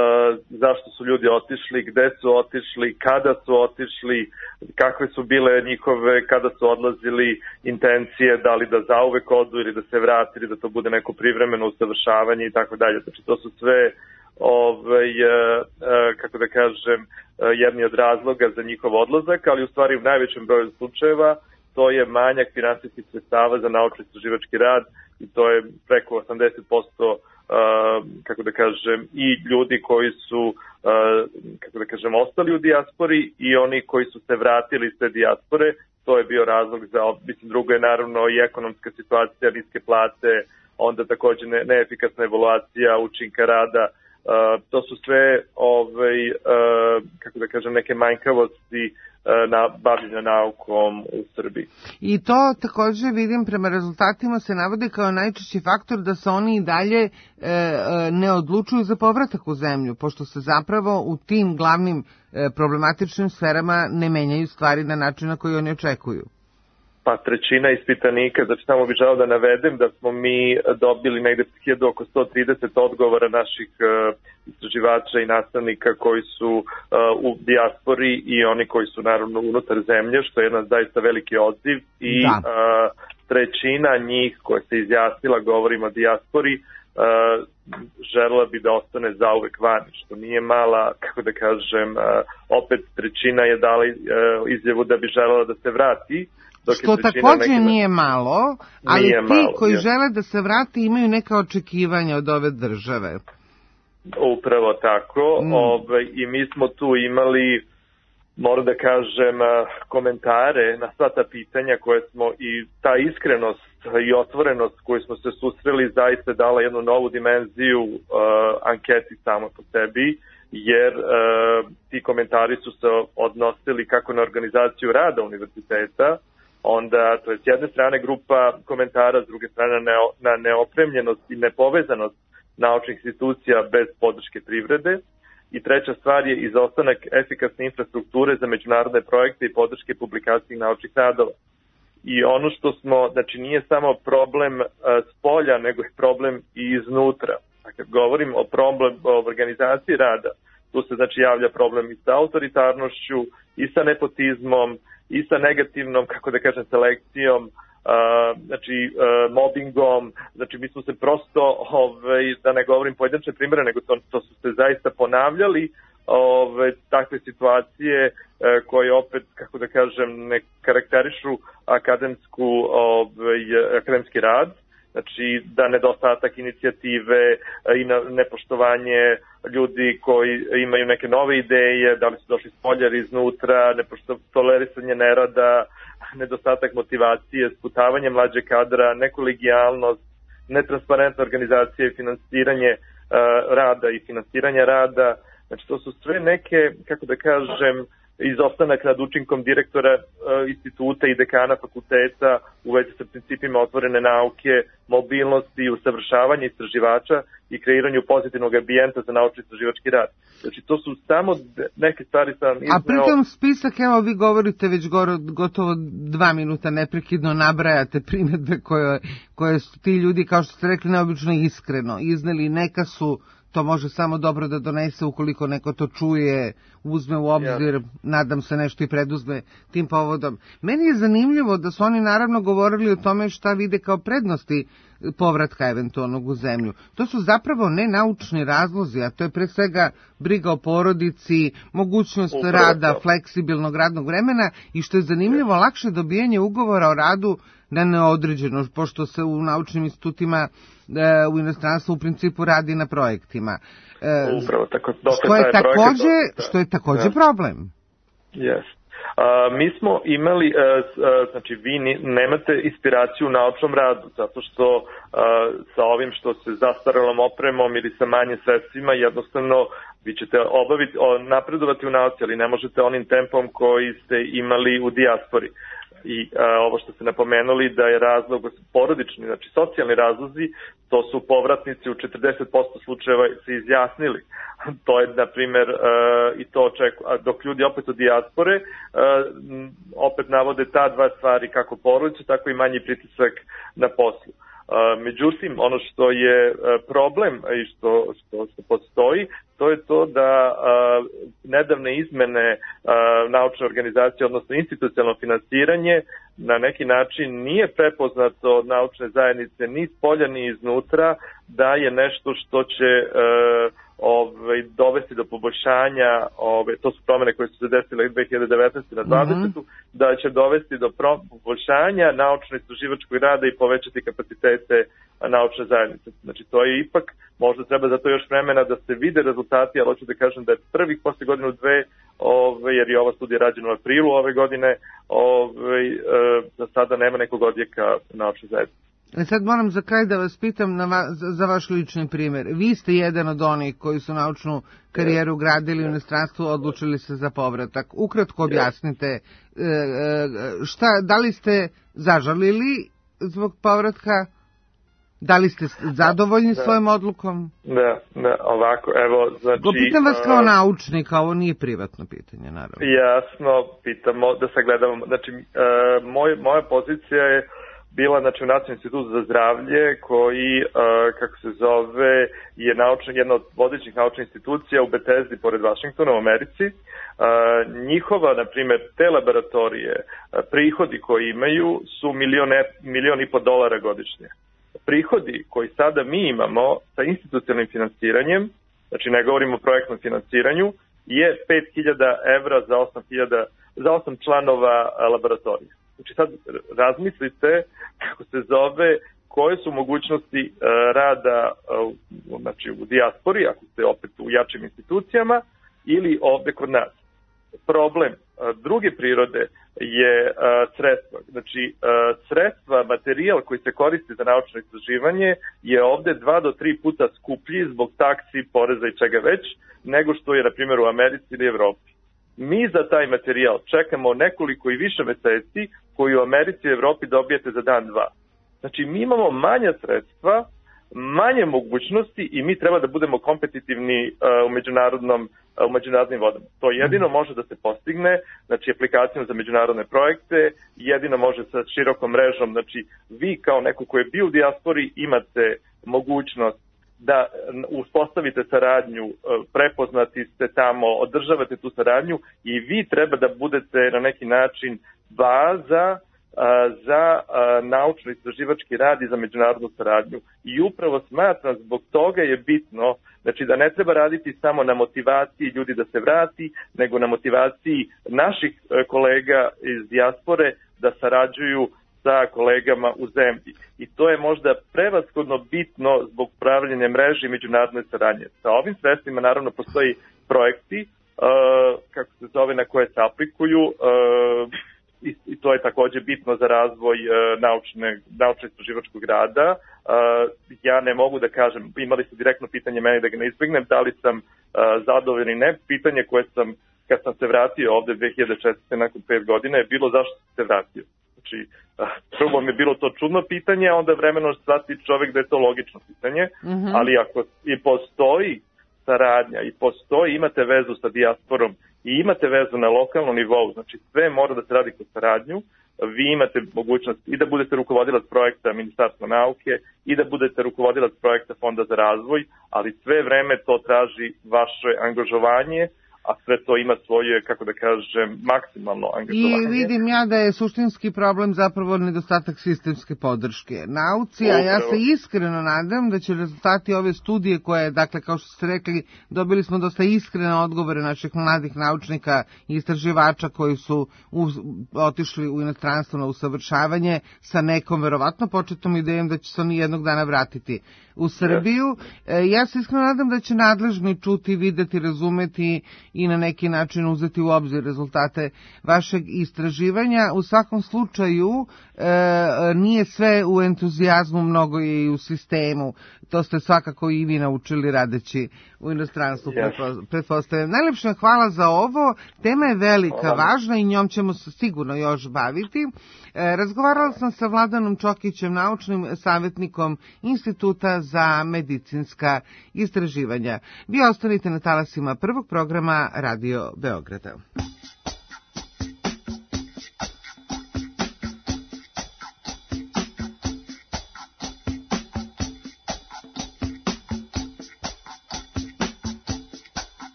zašto su ljudi otišli, gde su otišli, kada su otišli, kakve su bile njihove, kada su odlazili intencije, da li da zauvek odu ili da se vrati ili da to bude neko privremeno usavršavanje i tako dalje. Znači to su sve ovaj, uh, uh, kako da kažem, uh, jedni od razloga za njihov odlazak, ali u stvari u najvećem broju slučajeva to je manjak finansijskih sredstava za naučno-istraživački rad i to je preko osamdeset posto uh, kako da kažem i ljudi koji su uh, kako da kažem ostali u dijaspori i oni koji su se vratili iz te dijaspore. To je bio razlog za, mislim, drugo je naravno i ekonomska situacija, niske plate, onda takođe ne, neefikasna evaluacija učinka rada. Uh, to su sve ovaj, uh, kako da kažem neke manjkavosti na bavljenja naukom u Srbiji. I to također vidim prema rezultatima se navodi kao najčešći faktor da se oni i dalje e, ne odlučuju za povratak u zemlju, pošto se zapravo u tim glavnim e, problematičnim sferama ne menjaju stvari na način na koji oni očekuju. Pa trećina ispitanika, znači samo bih želeo da navedem da smo mi dobili negde oko sto trideset odgovora naših uh, istraživača i nastavnika koji su uh, u dijaspori i oni koji su naravno unutar zemlje, što je jedan zaista veliki odziv i uh, trećina njih koja se izjasnila, govorimo o dijaspori, uh, želela bi da ostane zauvek vani, što nije mala, kako da kažem, opet trećina je dala izjavu da bi želela da se vrati. Što takođe neke... nije malo, ali nije ti malo, koji je. žele da se vrati imaju neka očekivanja od ove države. Upravo tako, mm. Ove, i mi smo tu imali, moram da kažem, komentare na sva ta pitanja koje smo, i ta iskrenost i otvorenost koju smo se susreli zaista dala jednu novu dimenziju uh, anketi samo po sebi, jer uh, ti komentari su se odnosili kako na organizaciju rada univerziteta, onda, to je s jedne strane grupa komentara, s druge strane na neopremljenost i nepovezanost naučnih institucija bez podrške privrede, i treća stvar je izostanak efikasne infrastrukture za međunarodne projekte i podrške publikacije naučnih radova. I ono što smo, znači nije samo problem s polja, nego je problem i iznutra. A kad govorim o problem o organizaciji rada, tu se znači javlja problem i sa autoritarnošću, i sa nepotizmom, i sa negativnom, kako da kažem, selekcijom, uh, znači uh, mobbingom. Znači mi smo se prosto, ovaj, da ne govorim pojedinačne primjere, nego to, to su se zaista ponavljali, ove, takve situacije e, koje opet, kako da kažem, ne karakterišu akademsku, ove, akademski rad, znači da nedostatak inicijative i na, nepoštovanje ljudi koji imaju neke nove ideje, da li su došli s polja ili iznutra, tolerisanje nerada, nedostatak motivacije, sputavanje mlađe kadra, nekolegijalnost, netransparentna organizacija i finansiranje e, rada i finansiranje rada. Znači, to su sve neke, kako da kažem, izostanak nad učinkom direktora e, instituta i dekana fakulteta u vezi sa principima otvorene nauke, mobilnosti, usavršavanje istraživača i kreiranju pozitivnog ambijenta za naučni istraživački rad. Znači, to su samo neke stvari sam izneo. A pritom spisak, evo vi govorite već gotovo dva minuta neprekidno, nabrajate primjedbe koje, koje su ti ljudi, kao što ste rekli, neobično iskreno izneli. Neka su, to može samo dobro da donese ukoliko neko to čuje, uzme u obzir, ja. Nadam se nešto i preduzme tim povodom. Meni je zanimljivo da su oni naravno govorili o tome šta vide kao prednosti povratka eventualnog u zemlju. To su zapravo nenaučni razlozi, a to je pre svega briga o porodici, mogućnost Upravo. rada, fleksibilnog radnog vremena i što je zanimljivo, lakše dobijanje ugovora o radu na neodređeno, pošto se u naučnim institutima e, u inostranstvu u principu radi na projektima. E, Upravo, tako, što, je takođe, projekat, što je takođe ja. problem. Yes. Uh, mi smo imali, uh, uh, znači vi ni, nemate inspiraciju u naučnom radu, zato što uh, sa ovim što se zastarelom opremom ili sa manje sredstvima, jednostavno vi ćete obaviti, napredovati u nauci, ali ne možete onim tempom koji ste imali u dijaspori. I a, ovo što ste napomenuli da je razlog porodični, znači socijalni razlozi, to su povratnici u četrdeset posto slučajeva se izjasnili. To je, na primjer, a, i to očeku, a dok ljudi opet od dijaspore a, opet navode ta dva stvari, kako porodicu, tako i manji pritisak na poslu. Uh, međutim, ono što je uh, problem i što, što, što postoji, to je to da uh, nedavne izmene uh, naučne organizacije, odnosno institucionalno finansiranje, na neki način nije prepoznato od naučne zajednice ni s polja ni iznutra, da je nešto što će uh, Ove, dovesti do poboljšanja, ove, to su promene koje su se desile dve hiljade devetnaeste na dvadesete Mm-hmm. da će dovesti do pro, poboljšanja naučno-istraživačkog rada i povećati kapacitete naučne zajednice. Znači to je ipak, možda treba za to još vremena da se vide rezultati, ali hoću da kažem da je prvih posle godinu dve, ove, jer je ova studija rađena u aprilu ove godine, ove, e, za sada nema nekog odjeka naučne zajednice. E sad moram za kraj da vas pitam na va, za, za vaš lični primjer. Vi ste jedan od onih koji su naučnu karijeru gradili u inostranstvu, odlučili se za povratak. Ukratko objasnite, e, šta, da li ste zažalili zbog povratka? Da li ste zadovoljni da, svojom odlukom? Da, da, ovako, evo, znači... Pitam vas kao naučnika, ovo nije privatno pitanje, naravno. Jasno, pitamo da sagledamo, znači, uh, moj, moja pozicija je bila, znači, u Nacionalnom institutu za zdravlje, koji, uh, kako se zove, je naučna, jedna od vodećih naučnih institucija u Bethesdi, pored Vašingtona, u Americi. Uh, njihova, na primjer, te laboratorije, uh, prihodi koji imaju su milion, milion i po dolara godišnje. prihodi koji sada mi imamo sa institucionalnim finansiranjem, znači ne govorimo o projektnom finansiranju, je pet hiljada evra za osam hiljada za osam članova laboratorija. Znači sad razmislite kako se zove, koje su mogućnosti rada znači u dijaspori, ako ste opet u jačim institucijama, ili ovde kod nas. Problem druge prirode je sredstva. Znači sredstva, materijal koji se koristi za naučno istraživanje je ovde dva do tri puta skuplji zbog taksi, poreza i čega već, nego što je na primjer u Americi ili Evropi. Mi za taj materijal čekamo nekoliko i više meseci koji u Americi i Evropi dobijete za dan, dva. Znači mi imamo manja sredstva, manje mogućnosti i mi treba da budemo kompetitivni uh, u međunarodnom uh, u međunarodnim vodama. To jedino može da se postigne, znači aplikacijom za međunarodne projekte, jedino može sa širokom mrežom, znači vi kao neko ko je bio u dijaspori imate mogućnost da uspostavite saradnju, prepoznati ste tamo, održavate tu saradnju i vi treba da budete na neki način baza za naučno-istraživački rad i za međunarodnu saradnju. I upravo smatram, zbog toga je bitno, znači da ne treba raditi samo na motivaciji ljudi da se vrati, nego na motivaciji naših kolega iz dijaspore da sarađuju sa kolegama u zemlji. I to je možda prevashodno bitno zbog upravljanja mreže i međunarodne saradnje. Sa ovim sredstvima naravno postoji projekti, uh, kako se zove, na koje se aplikuju, uh, i, i to je takođe bitno za razvoj uh, naučne, naučno-istraživačkog rada. Uh, ja ne mogu da kažem, imali ste direktno pitanje meni da ga ne izbjegnem, da li sam uh, zadovoljan ili ne. Pitanje koje sam, kad sam se vratio ovde dve hiljade četvrte nakon pet godina je bilo zašto sam se vratio. Znači, prvo mi je bilo to čudno pitanje, a onda vremenom shvati čovek da je to logično pitanje, mm-hmm. ali ako i postoji saradnja i postoji, imate vezu sa dijasporom i imate vezu na lokalnom nivou, znači sve mora da se radi kroz saradnju, vi imate mogućnost i da budete rukovodilac projekta Ministarstva nauke i da budete rukovodilac projekta Fonda za razvoj, ali sve vreme to traži vaše angažovanje, a sve to ima svoje, kako da kažem, maksimalno angažovanje. I vidim ja da je suštinski problem zapravo nedostatak sistemske podrške nauci, a ja se iskreno nadam da će rezultati ove studije koje, dakle, kao što ste rekli, dobili smo dosta iskrene odgovore naših mladih naučnika i istraživača koji su u, otišli u inostranstvo na usavršavanje sa nekom verovatno početnom idejom da će se oni jednog dana vratiti u Srbiju. Ja se iskreno nadam da će nadležni čuti, videti, razumeti i na neki način uzeti u obzir rezultate vašeg istraživanja. U svakom slučaju e, nije sve u entuzijazmu, mnogo je i u sistemu. To ste svakako i vi naučili radeći u inostranstvu, yes. pretpostavljam. Najlepša hvala za ovo. Tema je velika, hvala. Važna i njom ćemo se sigurno još baviti. E, razgovarala sam sa Vladanom Čokićem, naučnim savjetnikom Instituta za medicinska istraživanja. Vi ostanite na talasima prvog programa Radio Beograda.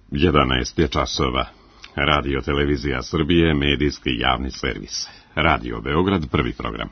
jedanaest je časova. Radio Televizija Srbije, medijski javni servis. Radio Beograd, prvi program.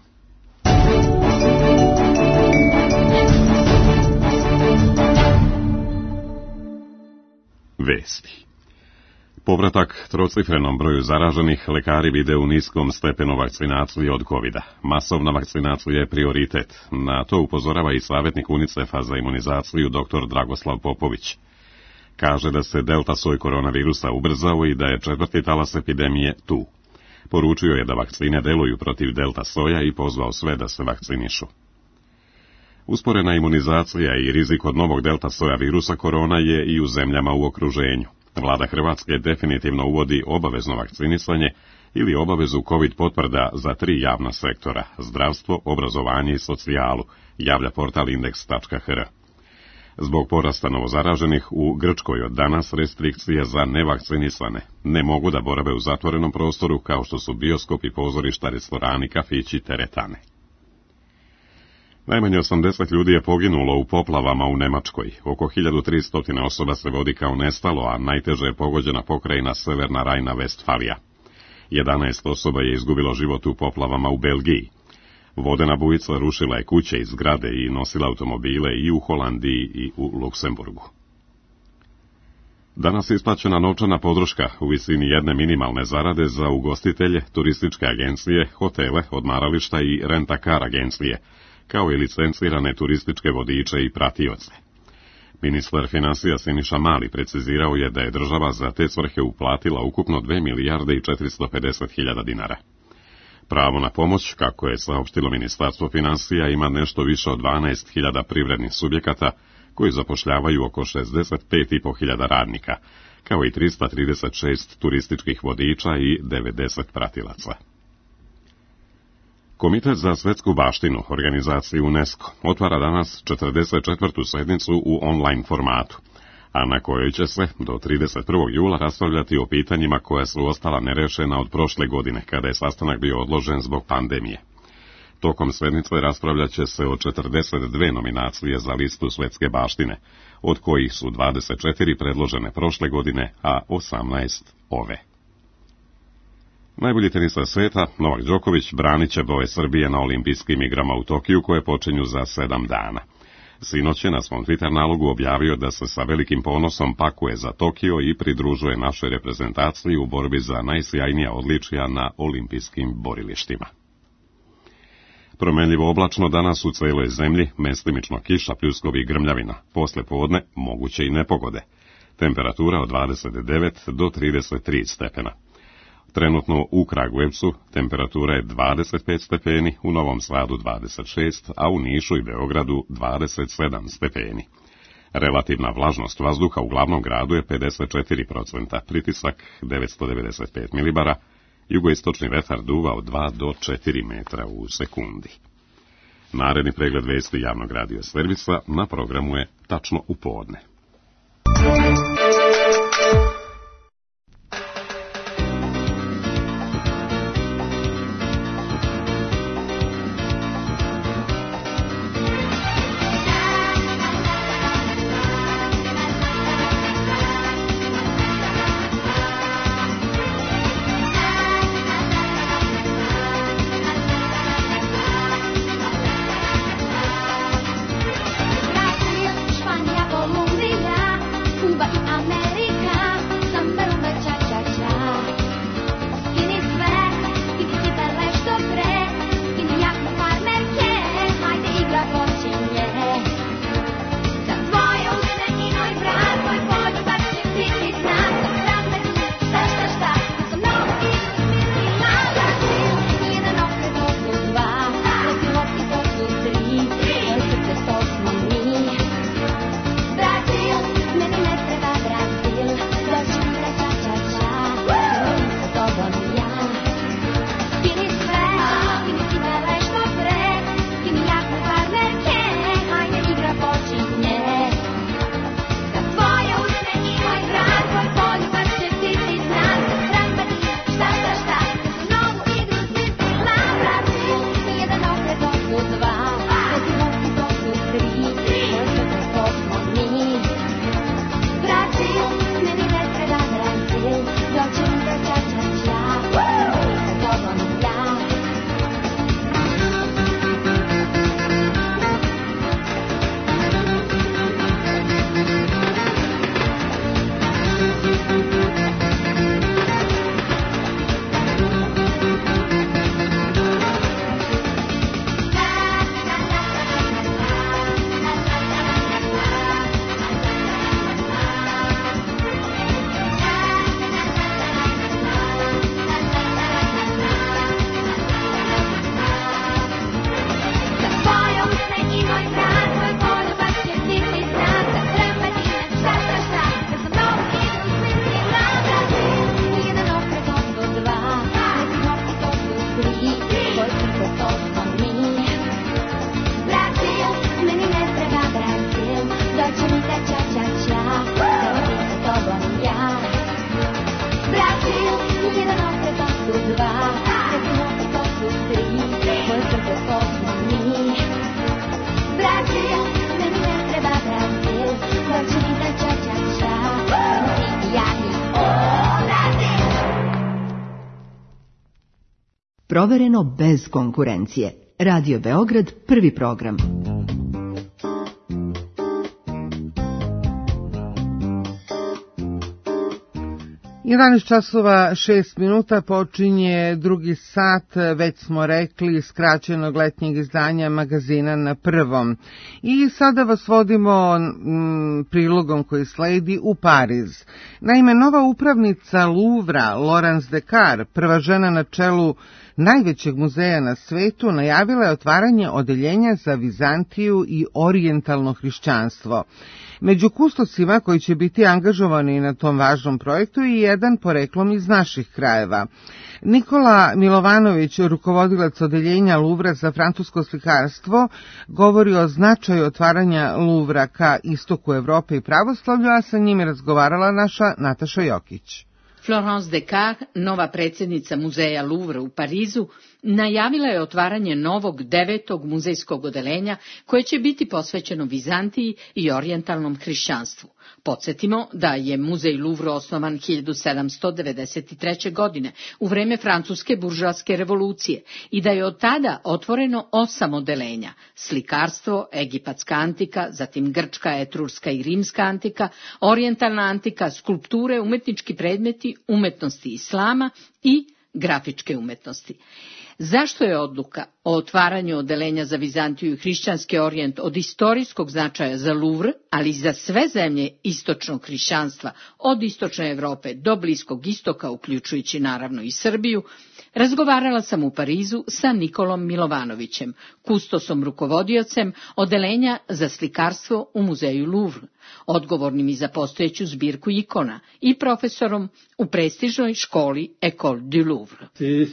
Vesti. Povratak trocifrenom broju zaraženih lekari vide u niskom stepenu vakcinacije od kovida. Masovna vakcinacija je prioritet. Na to upozorava i savjetnik UNICEF-a za imunizaciju dr. Dragoslav Popović. Kaže da se delta soj koronavirusa ubrzao i da je četvrti talas epidemije tu. Poručio je da vakcine deluju protiv delta soja i pozvao sve da se vakcinišu. Usporena imunizacija i rizik od novog delta soja virusa korona je i u zemljama u okruženju. Vlada Hrvatske definitivno uvodi obavezno vakcinisanje ili obavezu COVID potvrda za tri javna sektora, zdravstvo, obrazovanje i socijalu, javlja portal indeks tačka h r. Zbog porasta novozaraženih u Grčkoj od danas restrikcije za nevakcinisane ne mogu da borave u zatvorenom prostoru kao što su bioskopi, pozorišta, restorani, kafići, teretane. Najmanje osamdeset ljudi je poginulo u poplavama u Nemačkoj. Oko hiljadu tristo osoba se vodi kao nestalo, a najteže je pogođena pokrajina Severna Rajna-Vestfalija. jedanaest osoba je izgubilo život u poplavama u Belgiji. Vodena bujica rušila je kuće i zgrade i nosila automobile i u Holandiji i u Luksemburgu. Danas je isplaćena novčana podrška u visini jedne minimalne zarade za ugostitelje, turističke agencije, hotele, odmarališta i rent-a-car agencije, kao i licencirane turističke vodiče i pratioce. Ministar finansija Siniša Mali precizirao je da je država za te svrhe uplatila ukupno dve milijarde i četiristo pedeset hiljada dinara. Pravo na pomoć, kako je saopštilo Ministarstvo finansija, ima nešto više od dvanaest hiljada privrednih subjekata koji zapošljavaju oko šezdeset pet i po hiljada radnika, kao i trista trideset šest turističkih vodiča i devedeset pratilaca. Komitet za svetsku baštinu organizacije UNESCO otvara danas četrdeset četvrtu sednicu u online formatu, a na kojoj će se do trideset prvog jula raspravljati o pitanjima koja su ostala nerešena od prošle godine, kada je sastanak bio odložen zbog pandemije. Tokom sednice raspravljat će se o četrdeset dve nominacije za listu svetske baštine, od kojih su dvadeset četiri predložene prošle godine, a osamnaest ove. Najbolji tenisar sveta, Novak Đoković, branit će boje Srbije na olimpijskim igrama u Tokiju koje počinju za sedam dana. Sinoć je na svom Twitter nalogu objavio da se sa velikim ponosom pakuje za Tokio i pridružuje našoj reprezentaciji u borbi za najsjajnija odličija na olimpijskim borilištima. Promenljivo oblačno danas u celoj zemlji, mestimično kiša, pljuskovi i grmljavina. Posle podne moguće i nepogode. Temperatura od dvadeset devet do trideset tri stepena. Trenutno u Kragujevcu temperatura je dvadeset pet stepeni, u Novom Sadu dvadeset šest, a u Nišu i Beogradu dvadeset sedam stepeni. Relativna vlažnost vazduha u glavnom gradu je pedeset četiri procenta, pritisak devetsto devedeset pet milibara, jugoistočni vetar duva od dva do četiri metra u sekundi. Naredni pregled vesti javnog radio servisa na programu je tačno u podne. Brasil, Španija, Kolumbija, Kuba i to smo mi. Brazil, meni ne treba Brazil, doći mi da ča ča ča, da vodim sa tobom ja. Brazil, jedan opet to su dva, jedan opet to su tri, moj srce to smo mi. Brazil, meni ne treba Brazil, doći mi da ča ča ča, da ti i ja i o Brazil. Provereno bez konkurencije. Radio Beograd, prvi program. jedanaest časova šest minuta počinje drugi sat, već smo rekli, skraćenog letnjeg izdanja magazina Na prvom. I sada vas vodimo m, prilogom koji sledi u Pariz. Naime, nova upravnica Louvra, Laurence Descartes, prva žena na čelu najvećeg muzeja na svetu, najavila je otvaranje odeljenja za Vizantiju i orijentalno hrišćanstvo. Među kustosima koji će biti angažovani na tom važnom projektu je jedan poreklom iz naših krajeva. Nikola Milovanović, rukovodilac odeljenja Louvra za francusko slikarstvo, govori o značaju otvaranja Louvra ka istoku Evrope i pravoslavlju, a sa njim je razgovarala naša Nataša Jokić. Laurence Descartes, nova predsjednica muzeja Louvre u Parizu, najavila je otvaranje novog devetog muzejskog odeljenja koje će biti posvećeno Vizantiji i orijentalnom hrišćanstvu. Podsjetimo da je muzej Louvre osnovan hiljadu sedamsto devedeset treće. godine u vreme francuske buržoaske revolucije i da je od tada otvoreno osam odeljenja: slikarstvo, egipatska antika, zatim grčka, etrurska i rimska antika, orijentalna antika, skulpture, umetnički predmeti, umetnosti islama i grafičke umetnosti. Zašto je odluka o otvaranju odeljenja za Vizantiju i hrišćanski orijent od istorijskog značaja za Louvre, ali i za sve zemlje istočnog hrišćanstva, od istočne Evrope do Bliskog istoka, uključujući naravno i Srbiju, razgovarala sam u Parizu sa Nikolom Milovanovićem, kustosom rukovodiocem odeljenja za slikarstvo u muzeju Louvre, odgovornim i za postojeću zbirku ikona, i profesorom u prestižnoj školi École du Louvre.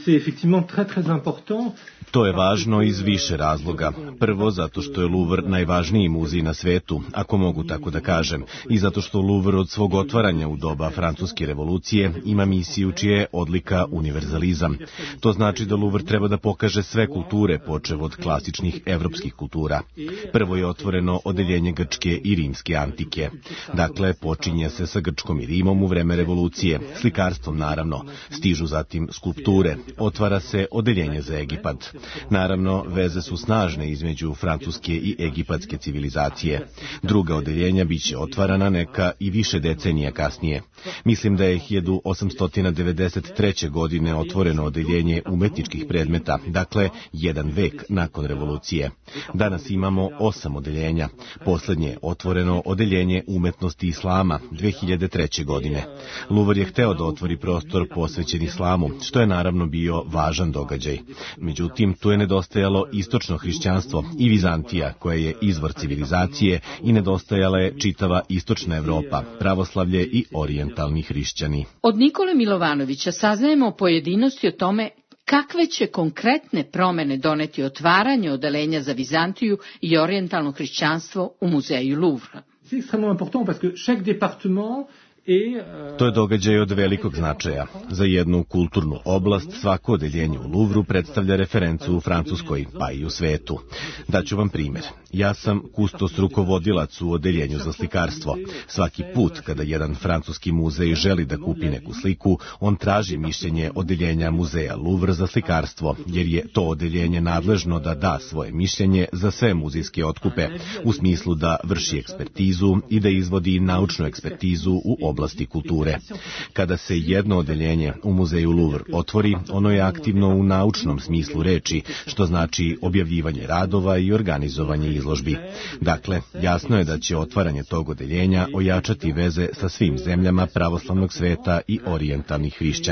To je važno iz više razloga. Prvo, zato što je Louvre najvažniji muzej na svetu, ako mogu tako da kažem, i zato što Louvre od svog otvaranja u doba francuske revolucije ima misiju čija je odlika univerzalizam. To znači da Louvre treba da pokaže sve kulture, počev od klasičnih evropskih kultura. Prvo je otvoreno odeljenje grčke i rimske antike. Dakle, počinje se sa Grčkom i Rimom u vreme revolucije, slikarstvom naravno, stižu zatim skulpture, otvara se odeljenje za Egipat. Naravno, veze su snažne između francuske i egipatske civilizacije. Druga odeljenja biće otvarana neka i više decenija kasnije. Mislim da je hiljadu osamsto devedeset treće. godine otvoreno odeljenje umetničkih predmeta, dakle, jedan vek nakon revolucije. Danas imamo osam odeljenja. Poslednje je otvoreno odeljenje umetnosti islama dve hiljade treće. godine. Louvre je hteo da otvori prostor posvećen islamu, što je naravno bio važan događaj. Međutim, tu je nedostajalo istočno hrišćanstvo i Vizantija, koja je izvor civilizacije, i nedostajala je čitava istočna Evropa, pravoslavlje i orijentalni hrišćani. Od Nikole Milovanovića saznajemo pojedinosti o tome kakve će konkretne promene doneti otvaranje odeljenja za Vizantiju i orijentalno hrišćanstvo u muzeju Louvre. C'est extrêmement important parce que chaque département To je događaj od velikog značaja. Za jednu kulturnu oblast svako odeljenje u Louvru predstavlja referencu u Francuskoj, pa i u svetu. Daću vam primjer. Ja sam kustos rukovodilac u odeljenju za slikarstvo. Svaki put kada jedan francuski muzej želi da kupi neku sliku, on traži mišljenje odeljenja muzeja Louvre za slikarstvo, jer je to odeljenje nadležno da da svoje mišljenje za sve muzejske otkupe, u smislu da vrši ekspertizu i da izvodi naučnu ekspertizu u oblasti kulture. Kada se jedno odeljenje u muzeju Louvre otvori, ono je aktivno u naučnom smislu reči, što znači objavljivanje radova i organizovanje izložbi. Dakle, jasno je da će otvaranje tog odeljenja ojačati veze sa svim zemljama pravoslavnog sveta i orijentalnih hrišćana.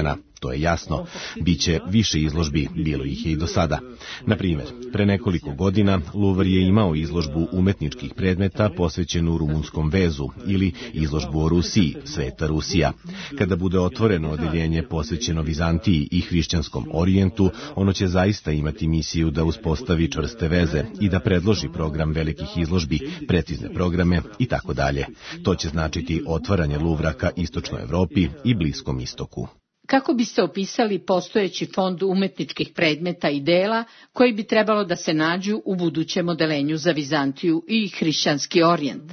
to je jasno. Biće više izložbi, bilo ih je i do sada. Na primjer, pre nekoliko godina Louvre je imao izložbu umetničkih predmeta posvećenu rumunskom vezu ili izložbu o Rusiji, Sveta Rusija. Kada bude otvoreno odeljenje posvećeno Vizantiji i hrišćanskom orijentu, ono će zaista imati misiju da uspostavi čvrste veze i da predloži program velikih izložbi, precizne programe i tako dalje. To će značiti otvaranje Louvra ka istočnoj Evropi i Bliskom istoku. Kako biste opisali postojeći fond umetničkih predmeta i dela koji bi trebalo da se nađu u budućem odelenju za Vizantiju i hrišćanski orijent?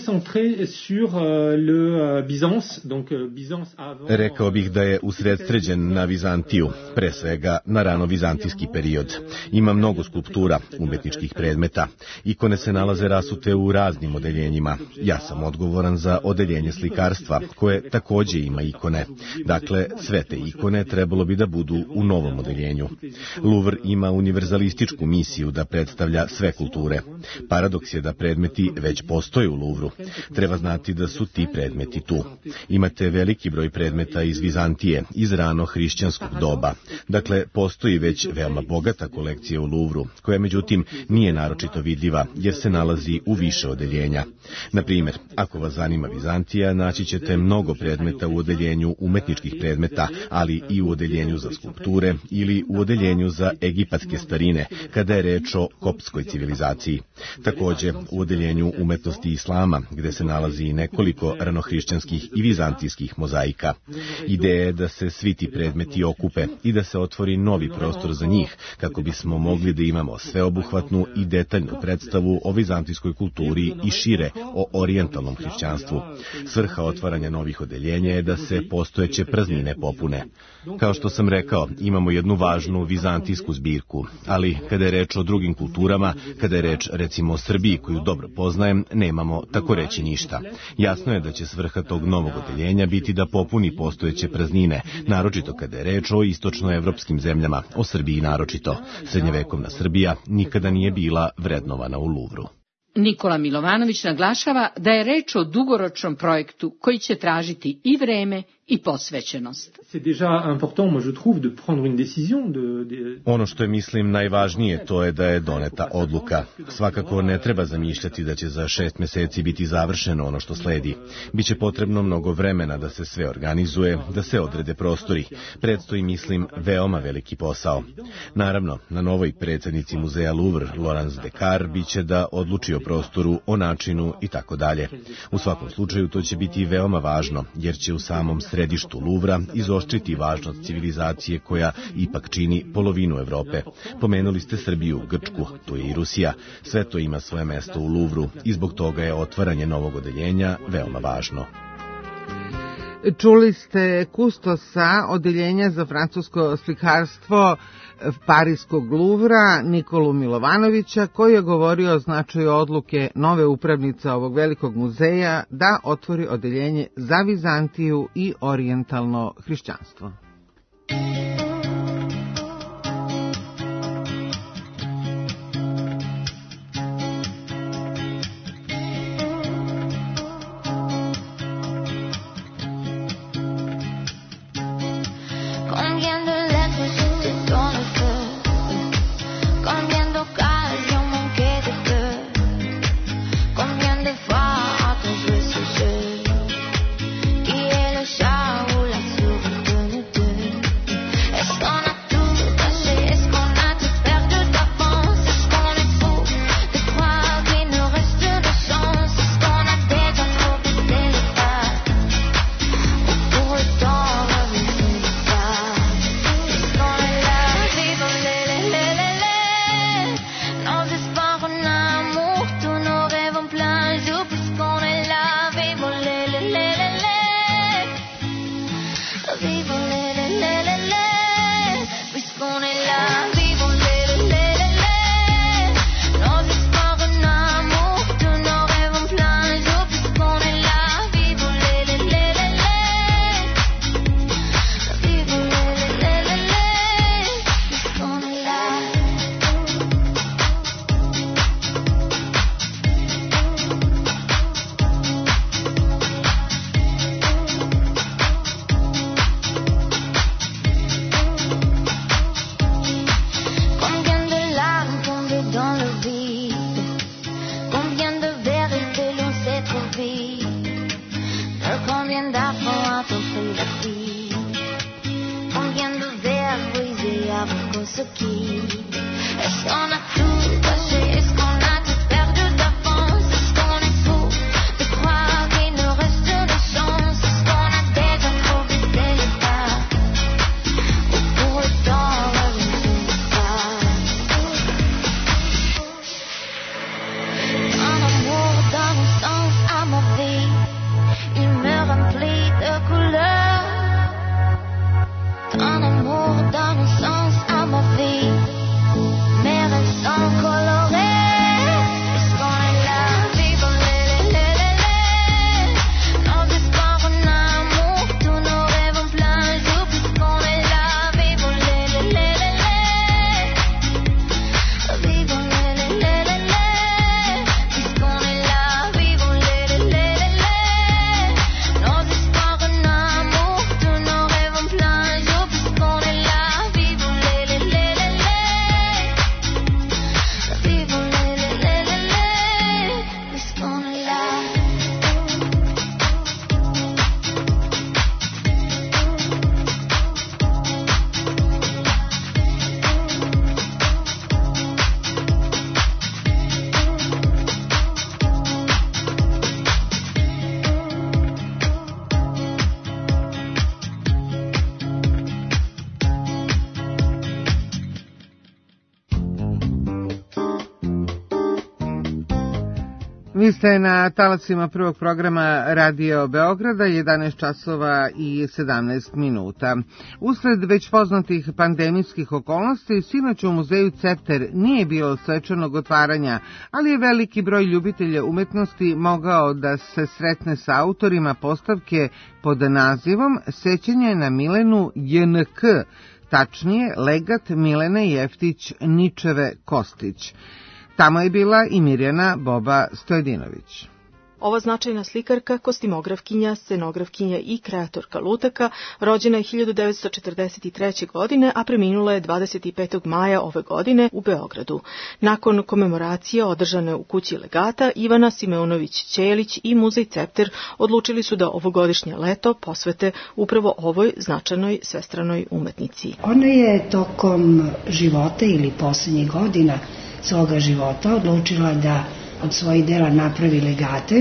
Rekao bih da je usredsređen na Vizantiju, pre svega na rano-vizantijski period. Ima mnogo skulptura, umetničkih predmeta. Ikone se nalaze rasute u raznim odeljenjima. Ja sam odgovoran za odeljenje slikarstva, koje takođe ima ikone. Dakle, sve te ikone trebalo bi da budu u novom odeljenju. Louvre ima univerzalističku misiju da predstavlja sve kulture. Paradoks je da predmeti već postoje u Louvru. Treba znati da su ti predmeti tu. Imate veliki broj predmeta iz Vizantije, iz rano hrišćanskog doba. Dakle, postoji već veoma bogata kolekcija u Louvru, koja međutim nije naročito vidljiva, jer se nalazi u više odeljenja. Na primjer, ako vas zanima Vizantija, naći ćete mnogo predmeta u odeljenju umetničkih predmeta, ali i u odeljenju za skulpture ili u odeljenju za egipatske starine, kada je reč o koptskoj civilizaciji. Takođe, u odeljenju umetnosti islama, gde se nalazi i nekoliko ranohrišćanskih i vizantijskih mozaika. Ideja je da se svi ti predmeti okupe i da se otvori novi prostor za njih, kako bismo mogli da imamo sveobuhvatnu i detaljnu predstavu o vizantijskoj kulturi i šire o orijentalnom hrišćanstvu. Svrha otvaranja novih odeljenja je da se postojeće praznine popune. Kao što sam rekao, imamo jednu važnu vizantijsku zbirku, ali kada je reč o drugim kulturama, kada je reč recimo o Srbiji koju dobro poznajem, nemamo tako reći ništa. Jasno je da će svrha tog novog odeljenja biti da popuni postojeće praznine, naročito kada je reč o istočnoevropskim zemljama, o Srbiji naročito. Srednjevekovna Srbija nikada nije bila vrednovana u Louvru. Nikola Milovanović naglašava da je reč o dugoročnom projektu koji će tražiti i vreme i posvećenost. Ono što je, mislim, najvažnije, to je da je doneta odluka. Svakako ne treba zamišljati da će za šest meseci biti završeno ono što sledi. Biće potrebno mnogo vremena da se sve organizuje, da se odrede prostori. Predstoji, mislim, veoma veliki posao. Naravno, na novoj predsjednici muzeja Louvre, Laurence Descartes, biće da odluči o prostoru, o načinu i tako dalje. U svakom slučaju to će biti veoma važno, jer će u samom središtu Louvra izoštriti važnost civilizacije koja ipak čini polovinu Evrope. Pomenuli ste Srbiju, Grčku, tu je i Rusija. Sve to ima svoje mesto u Louvru i zbog toga je otvaranje novog odeljenja veoma važno. Čuli ste kustosa odeljenja za francusko slikarstvo Parijskog Louvra, Nikolu Milovanovića, koji je govorio o značaju odluke nove upravnice ovog velikog muzeja da otvori odeljenje za Vizantiju i orijentalno hrišćanstvo. Qui est le chat ou la souris de nous deux? Vi ste na talasima prvog programa Radio Beograda, jedanaest časova i sedamnaest minuta. Usled već poznatih pandemijskih okolnosti, sinoć u muzeju Cepter nije bilo svečanog otvaranja, ali je veliki broj ljubitelja umetnosti mogao da se sretne sa autorima postavke pod nazivom Sećanje na Milenu J N K, tačnije legat Milene Jeftić Ničeve Kostić. Tamo je bila i Mirjana Boba Stojedinović. Ova značajna slikarka, kostimografkinja, scenografkinja i kreatorka lutaka rođena je hiljadu devetsto četrdeset treće. godine, a preminula je dvadeset petog maja ove godine u Beogradu. Nakon komemoracije održane u kući legata, Ivana Simeonović-Ćelić i Muzej Cepter odlučili su da ovogodišnje leto posvete upravo ovoj značajnoj svestranoj umetnici. Ona je tokom života ili poslednjih godina svoga života odlučila da od svojih dela napravi legate,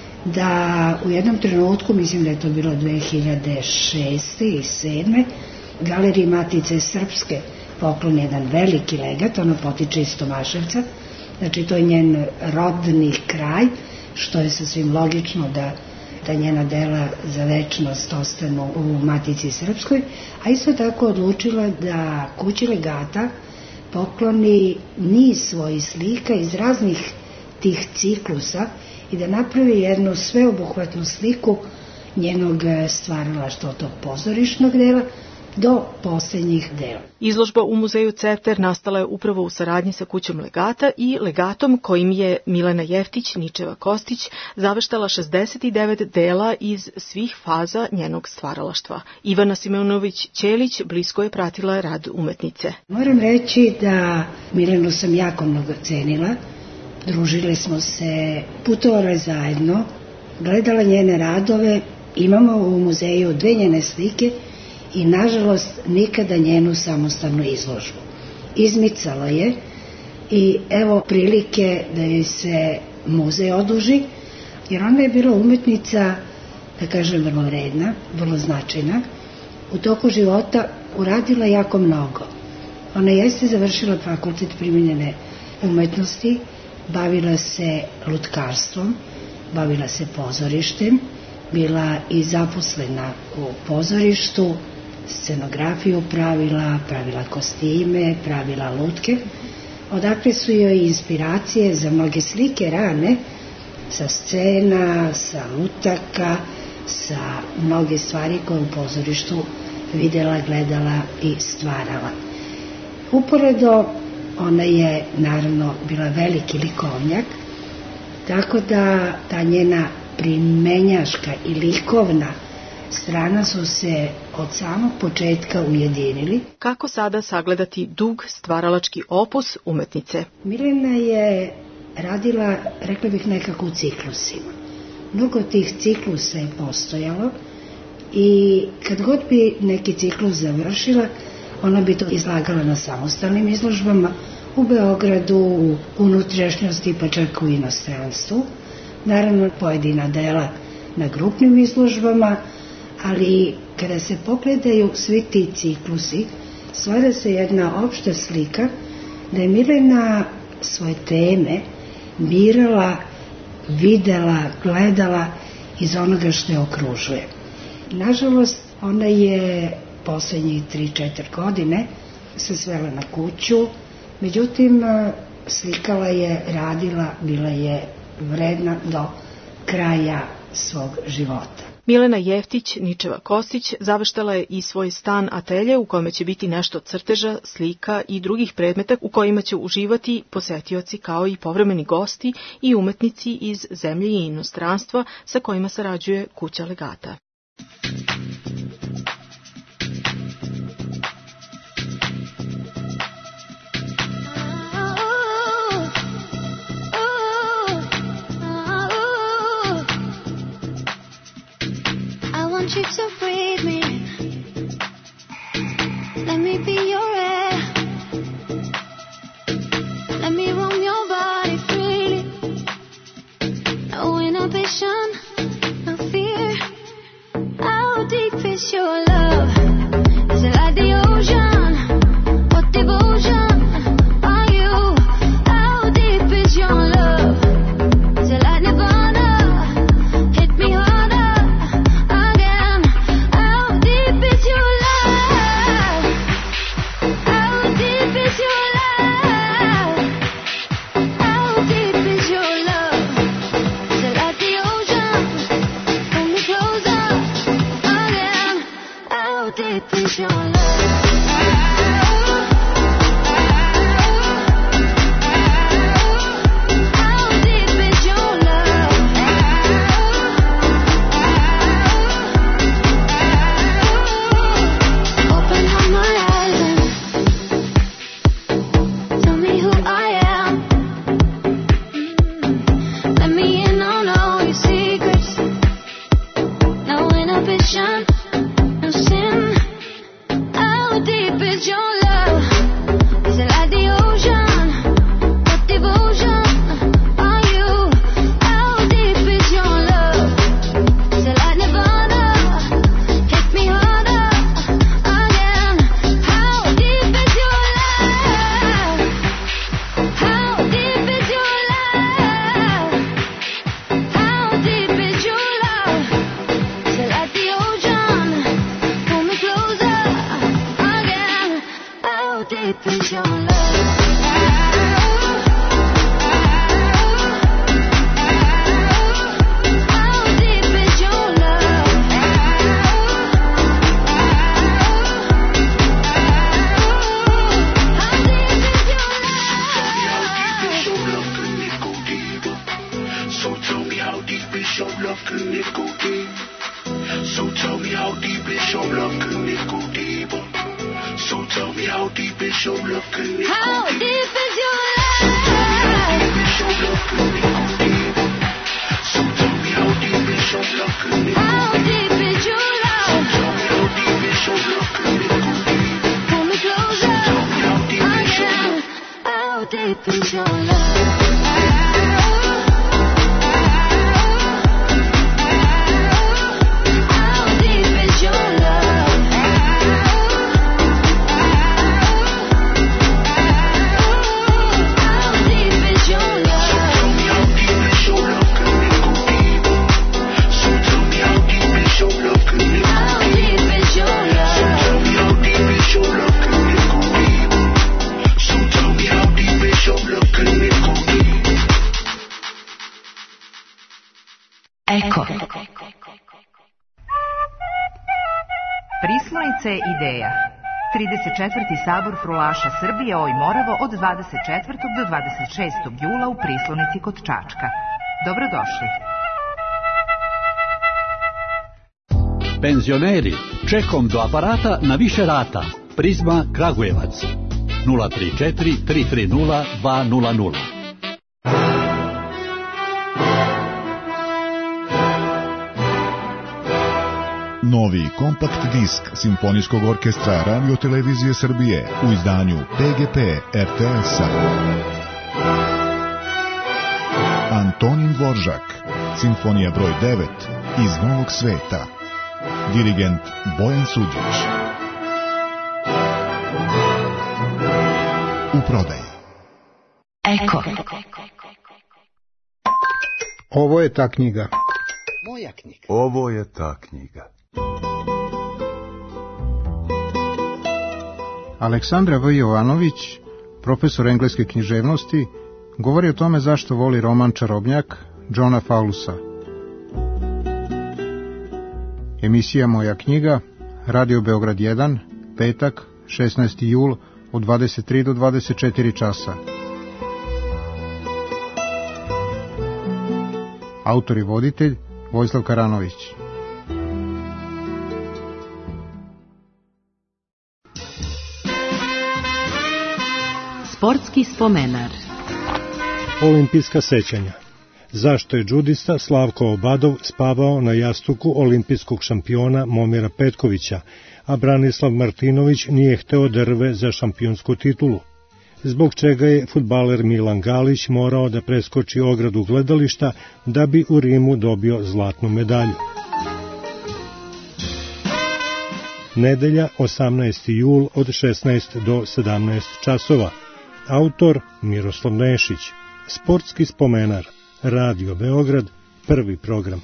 da u jednom trenutku, mislim da je to bilo dve hiljade šeste i sedme. Galeriji Matice Srpske poklon jedan veliki legat, ona potiče iz Tomaševca, znači to je njen rodni kraj, što je sasvim logično da da njena dela za večnost ostanu u Matici Srpskoj, a isto tako odlučila da kući legata pokloni niz svojih slika iz raznih tih ciklusa i da napravi jednu sveobuhvatnu sliku njenog stvaralaštva od tog pozorišnog dela do poslednjih dela. Izložba u muzeju Cepter nastala je upravo u saradnji sa kućom legata i legatom kojim je Milena Jeftić Ničeva Kostić zaveštala šezdeset devet dela iz svih faza njenog stvaralaštva. Ivana Simeonović-Ćelić blisko je pratila rad umetnice. Moram reći da Milenu sam jako mnogo cenila. Družili smo se, putovali zajedno, gledala njene radove, imamo u muzeju dve njene slike i nažalost nikada njenu samostalnu izložbu. Izmicala je i evo prilike da joj se muzej oduži, jer ona je bila umetnica, da kažem, vrlo vredna, vrlo značajna. U toku života uradila jako mnogo. Ona jeste završila fakultet primenjene umetnosti, bavila se lutkarstvom, bavila se pozorištem, bila i zaposlena u pozorištu, scenografiju pravila, pravila kostime, pravila lutke. Odakle su joj inspiracije za mnoge slike rane, sa scena, sa lutaka, sa mnoge stvari koje u pozorištu videla, gledala i stvarala. Uporedo, ona je naravno bila veliki likovnjak, tako da ta njena primenjaška i likovna strana su se od samog početka ujedinili. Kako sada sagledati dug stvaralački opus umetnice? Milena je radila, rekla bih, nekako u ciklusima. Mnogo tih ciklusa je postojalo i kad god bi neki ciklus završila, ona bi to izlagala na samostalnim izložbama u Beogradu, u unutrašnjosti, pa čak u inostranstvu. Naravno, pojedina dela na grupnim izložbama, ali kada se pogledaju svi ti ciklusi, stvara se jedna opšta slika da je Milena svoje teme birala, videla, gledala iz onoga što je okružuje. Nažalost, ona je poslednjih tri četiri godine se svela na kuću, međutim, slikala je, radila, bila je vredna do kraja svog života. Milena Jeftić Ničeva Kostić zaveštala je i svoj stan atelje u kome će biti nešto crteža, slika i drugih predmeta u kojima će uživati posetioci kao i povremeni gosti i umetnici iz zemlje i inostranstva sa kojima sarađuje kuća legata. You to breathe me in. Let me be your air. Let me roam your body freely. No inhibition, no fear. love? Can it go deep? So tell me how deep is your love? Can it go deeper? So tell me how deep is your love? Can it How go deep? deep is your How deep love? is your love? Can it go deeper? So tell me how deep is your love? Can it go How deep? deep is your love? Tell me how deep is your love? Can it go deep? Pull me closer. Tell me how deep is your Again. love? How deep is your love? How deep is your love? How deep is your love? Tell me how deep is your love? Can it go deeper? So tell me how deep is your love? Can it go How deep is your love? Tell me how deep is your love? Can it go deeper? So tell me how deep is your love? Can it go deeper? Eko. Prislonice ideja. trideset četvrti sabor Frulaša Srbije Oj Moravo od dvadeset četvrtog do dvadeset šestog jula u Prislonici kod Čačka. Dobrodošli. Penzioneri, čekom do aparata na više rata. Prizma Kragujevac. nula tri četiri tri tri nula dva nula nula. Novi kompakt disk Simfonijskog orkestra Radio-televizije Srbije u izdanju P G P R T S-a. Antonin Dvoržak, Simfonija broj devet iz Novog sveta. Dirigent Bojan Suđić. U prodaji. Eko. Ovo je ta knjiga. Moja knjiga. Ovo je ta knjiga. Aleksandra V. Jovanović, profesor engleske književnosti, govori o tome zašto voli roman Čarobnjak Johna Fowlesa. Emisija Moja knjiga, Radio Beograd jedan, petak, šesnaesti jul, od dvadeset tri do dvadeset četiri časa. Autor i voditelj Vojislav Karanović. Sportski spomenar. Olimpijska sećanja. Zašto je džudista Slavko Obadov spavao na jastuku olimpijskog šampiona Momira Petkovića, a Branislav Martinović nije hteo da rve za šampionsku titulu? Zbog čega je fudbaler Milan Galić morao da preskoči ogradu gledališta da bi u Rimu dobio zlatnu medalju? Nedelja, osamnaesti jul od šesnaest do sedamnaest časova. Autor Miroslav Nešić. Sportski spomenar. Radio Beograd, prvi program.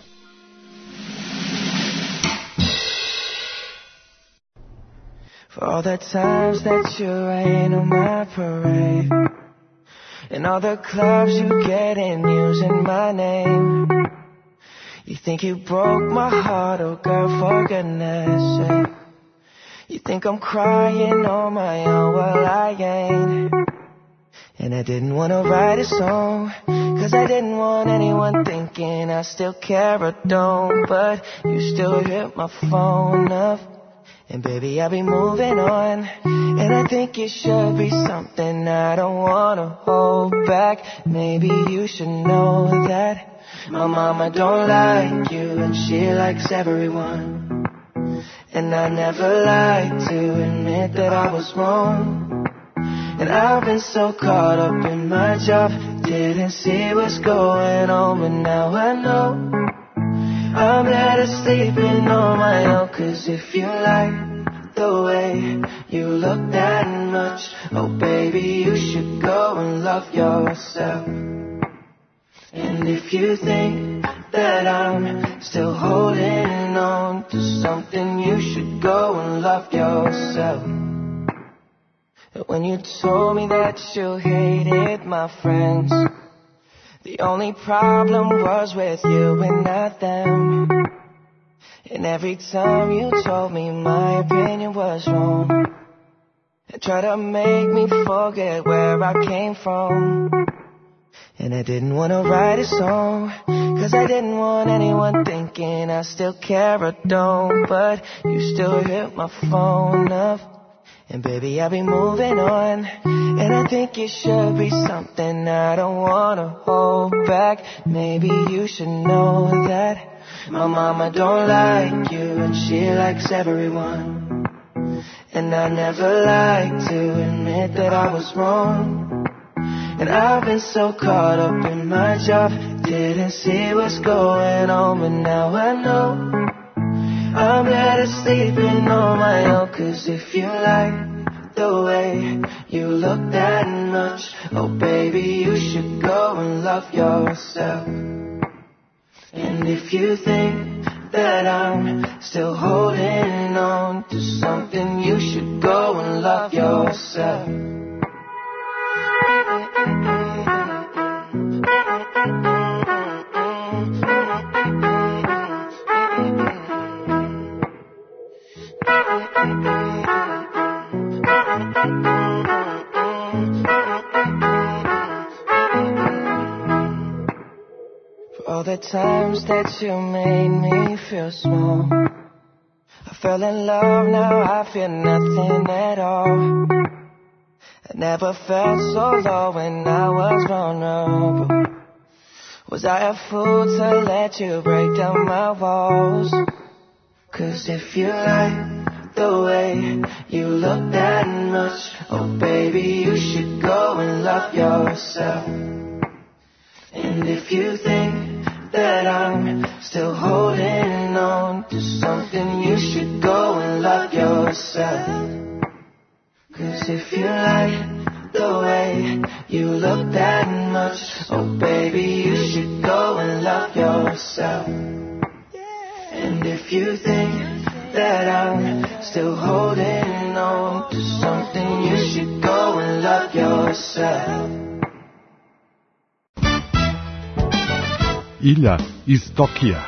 For all the times that you rain on my parade, and all the clubs you get in using my name. You think you broke my heart, oh girl, for goodness sake. You think I'm crying on my own, well I ain't. And I didn't want to write a song, cause I didn't want anyone thinking I still care or don't. But you still hit my phone up, and baby I'll be moving on. And I think it should be something I don't want to hold back. Maybe you should know that my mama don't like you, and she likes everyone. And I never like to admit that I was wrong. And I've been so caught up in my job, didn't see what's going on, but now I know I'm better sleeping on my own. Cause if you like the way you look that much, oh baby, you should go and love yourself. And if you think that I'm still holding on to something, you should go and love yourself. When you told me that you hated my friends, the only problem was with you and not them. And every time you told me my opinion was wrong, and tried to make me forget where I came from. And I didn't want to write a song, cause I didn't want anyone thinking I still care or don't. But you still hit my phone up, and baby I'll be moving on. And I think it should be something I don't want to hold back. Maybe you should know that my mama don't like you, and she likes everyone. And I never like to admit that I was wrong. And I've been so caught up in my job, didn't see what's going on, but now I know I'm better sleeping on my own. Cause if you like the way you look that much, oh baby, you should go and love yourself. And if you think that I'm still holding on to something, you should go and love yourself. For all the times that you made me feel small, I fell in love, now I feel nothing at all. I never felt so low when I was vulnerable. Was I a fool to let you break down my walls? Cause if you like the way you look that much, oh baby, you should go and love yourself. And if you think that I'm still holding on to something, you should go and love yourself. Cause if you like the way you look that much, oh baby, you should go and love yourself. And if you think that I'm still holding on to something, you should go and love yourself. Ilja iz Tokija.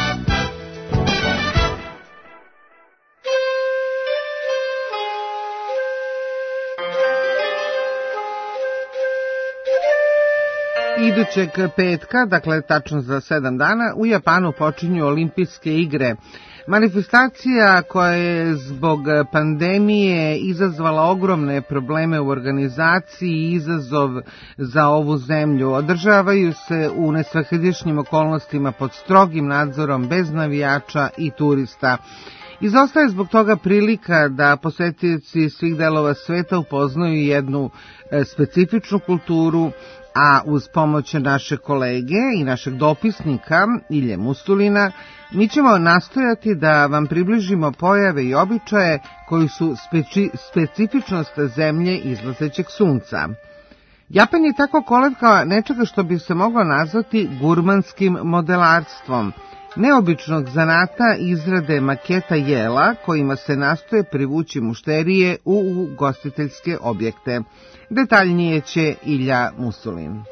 Idućeg petka, dakle tačno za sedam dana, u Japanu počinju olimpijske igre. Manifestacija koja je zbog pandemije izazvala ogromne probleme u organizaciji i izazov za ovu zemlju. Održavaju se u nesvahedišnjim okolnostima pod strogim nadzorom, bez navijača i turista. Izostaje zbog toga prilika da posetioci svih delova sveta upoznaju jednu specifičnu kulturu, a uz pomoć naše kolege i našeg dopisnika Ilje Musulina mi ćemo nastojati da vam približimo pojave i običaje koji su speci, specifičnost zemlje izlazećeg sunca. Japan je tako kolevka nečega što bi se moglo nazvati gurmanskim modelarstvom, neobičnog zanata izrade maketa jela kojima se nastoje privući mušterije u ugostiteljske objekte. Detaljnije će Ilja Musulin.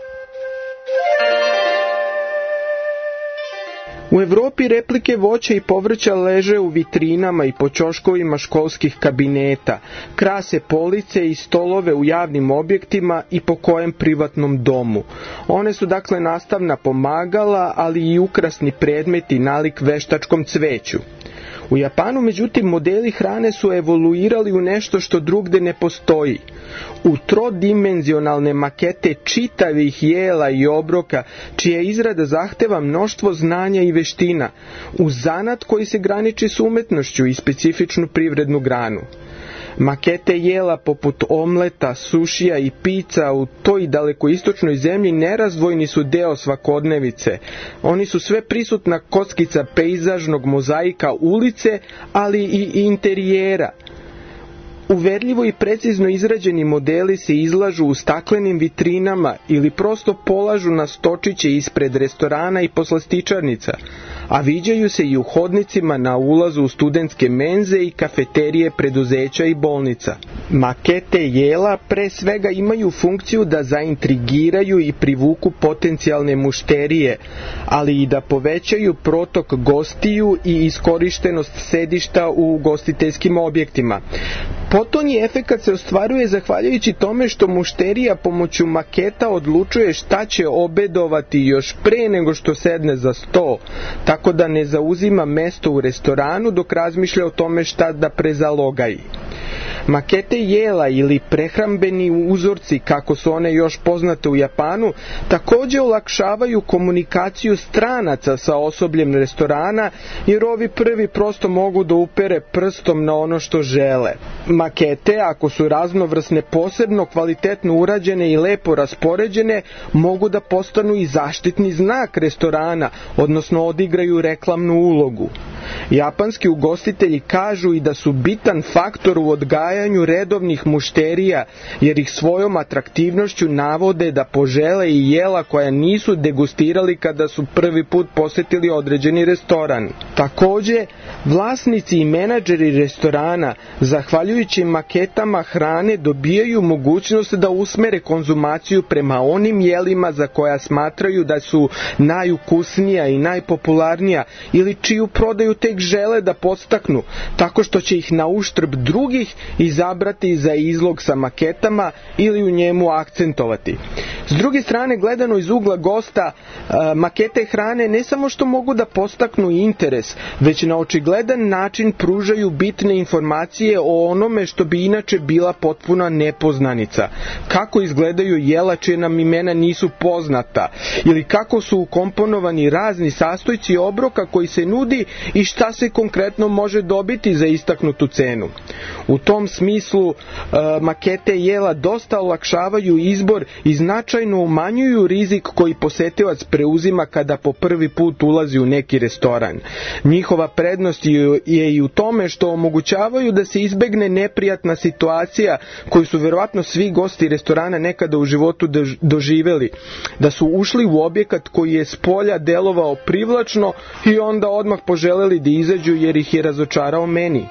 U Evropi replike voća i povrća leže u vitrinama i po ćoškovima školskih kabineta, krase police i stolove u javnim objektima i po kojem privatnom domu. One su dakle nastavna pomagala, ali i ukrasni predmeti nalik veštačkom cveću. U Japanu, međutim, modeli hrane su evoluirali u nešto što drugde ne postoji. U trodimenzionalne makete čitavih jela i obroka, čija izrada zahteva mnoštvo znanja i veština, u zanat koji se graniči s umetnošću i specifičnu privrednu granu. Makete jela poput omleta, sušija i pica u toj dalekoistočnoj zemlji nerazdvojni su deo svakodnevice. Oni su sve prisutna kockica pejzažnog mozaika ulice, ali i interijera. Uverljivo i precizno izrađeni modeli se izlažu u staklenim vitrinama ili prosto polažu na stočiće ispred restorana i poslastičarnica, a viđaju se i u hodnicima na ulazu u studentske menze i kafeterije preduzeća i bolnica. Makete jela pre svega imaju funkciju da zaintrigiraju i privuku potencijalne mušterije, ali i da povećaju protok gostiju i iskorištenost sedišta u ugostiteljskim objektima. Potonji efekat se ostvaruje zahvaljujući tome što mušterija pomoću maketa odlučuje šta će obedovati još pre nego što sedne za sto, tako da ne zauzima mesto u restoranu dok razmišlja o tome šta da prezalogaji. Makete jela ili prehrambeni uzorci, kako su one još poznate u Japanu, također olakšavaju komunikaciju stranaca sa osobljem restorana, jer ovi prvi prosto mogu da upere prstom na ono što žele. Makete, ako su raznovrsne, posebno kvalitetno urađene i lepo raspoređene, mogu da postanu i zaštitni znak restorana, odnosno odigraju reklamnu ulogu. Japanski ugostitelji kažu i da su bitan faktor u odgajanju redovnih mušterija, jer ih svojom atraktivnošću navode da požele i jela koja nisu degustirali kada su prvi put posjetili određeni restoran. Također, vlasnici i menadžeri restorana, zahvaljujući maketama hrane, dobijaju mogućnost da usmere konzumaciju prema onim jelima za koja smatraju da su najukusnija i najpopularnija, ili čiju prodaju tek žele da podstaknu, tako što će ih na uštrb drugih izabrati za izlog sa maketama ili u njemu akcentovati. S druge strane, gledano iz ugla gosta, makete hrane ne samo što mogu da podstaknu interes, već na očigledan način pružaju bitne informacije o onome što bi inače bila potpuna nepoznanica. Kako izgledaju jela čije nam imena nisu poznata, ili kako su ukomponovani razni sastojci obroka koji se nudi i šta se konkretno može dobiti za istaknutu cenu. U tom smislu, makete jela dosta olakšavaju izbor i značajno umanjuju rizik koji posetilac preuzima kada po prvi put ulazi u neki restoran. Njihova prednost je i u tome što omogućavaju da se izbegne neprijatna situacija koju su verovatno svi gosti restorana nekada u životu doživeli, da su ušli u objekat koji je s polja delovao privlačno i onda odmah poželeli da izađu jer ih je razočarao meni.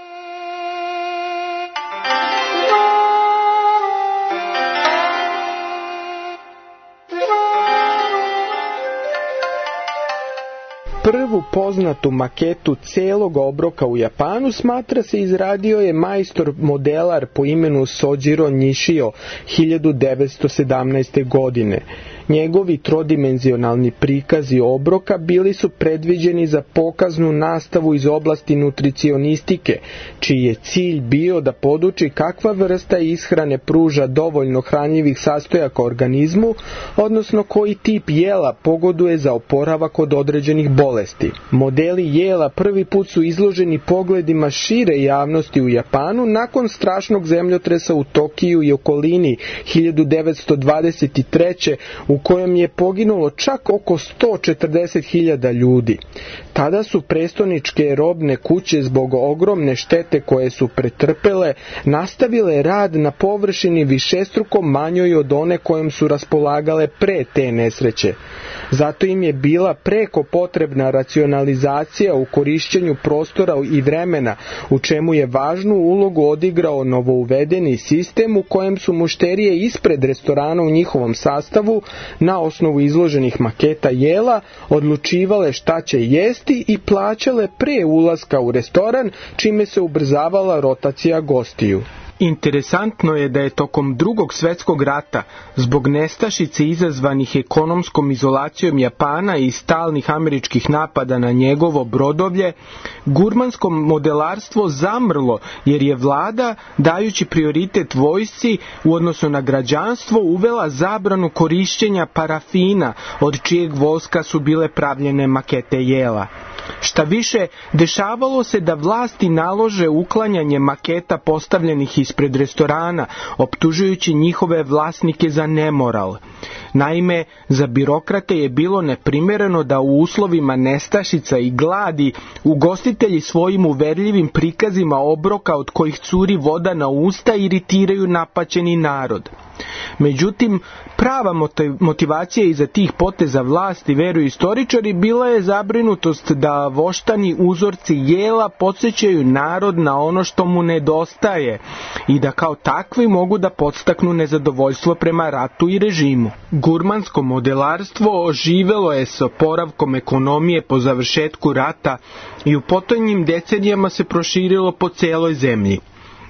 Prvu poznatu maketu celog obroka u Japanu, smatra se, izradio je majstor modelar po imenu Sojiro Nishio hiljadu devetsto sedamnaeste. godine. Njegovi trodimenzionalni prikazi obroka bili su predviđeni za pokaznu nastavu iz oblasti nutricionistike, čiji je cilj bio da poduči kakva vrsta ishrane pruža dovoljno hranjivih sastojaka organizmu, odnosno koji tip jela pogoduje za oporavak od određenih bolesti. Modeli jela prvi put su izloženi pogledima šire javnosti u Japanu nakon strašnog zemljotresa u Tokiju i okolini hiljadu devetsto dvadeset treće. u kojem je poginulo čak oko sto četrdeset hiljada ljudi. Tada su prestoničke robne kuće zbog ogromne štete koje su pretrpele nastavile rad na površini višestruko manjoj od one kojom su raspolagale pre te nesreće. Zato im je bila preko potrebna racionalizacija u korišćenju prostora i vremena, u čemu je važnu ulogu odigrao novouvedeni sistem u kojem su mušterije ispred restorana u njihovom sastavu na osnovu izloženih maketa jela odlučivale šta će jesti i plaćale pre ulaska u restoran, čime se ubrzavala rotacija gostiju. Interesantno je da je tokom Drugog svjetskog rata, zbog nestašice izazvanih ekonomskom izolacijom Japana i stalnih američkih napada na njegovo brodovlje, gurmansko modelarstvo zamrlo, jer je vlada, dajući prioritet vojsci u odnosu na građanstvo, uvela zabranu korišćenja parafina, od čijeg voska su bile pravljene makete jela. Šta više, dešavalo se da vlasti nalože uklanjanje maketa postavljenih ispred restorana, optužujući njihove vlasnike za nemoral. Naime, za birokrate je bilo neprimjereno da u uslovima nestašica i gladi ugostitelji svojim uverljivim prikazima obroka od kojih curi voda na usta iritiraju napaćeni narod. Međutim, prava motivacija iza tih poteza vlasti, veruju istoričari, bila je zabrinutost da voštani uzorci jela podsjećaju narod na ono što mu nedostaje i da kao takvi mogu da podstaknu nezadovoljstvo prema ratu i režimu. Gurmansko modelarstvo oživelo je s oporavkom ekonomije po završetku rata i u potonjim decenijama se proširilo po celoj zemlji.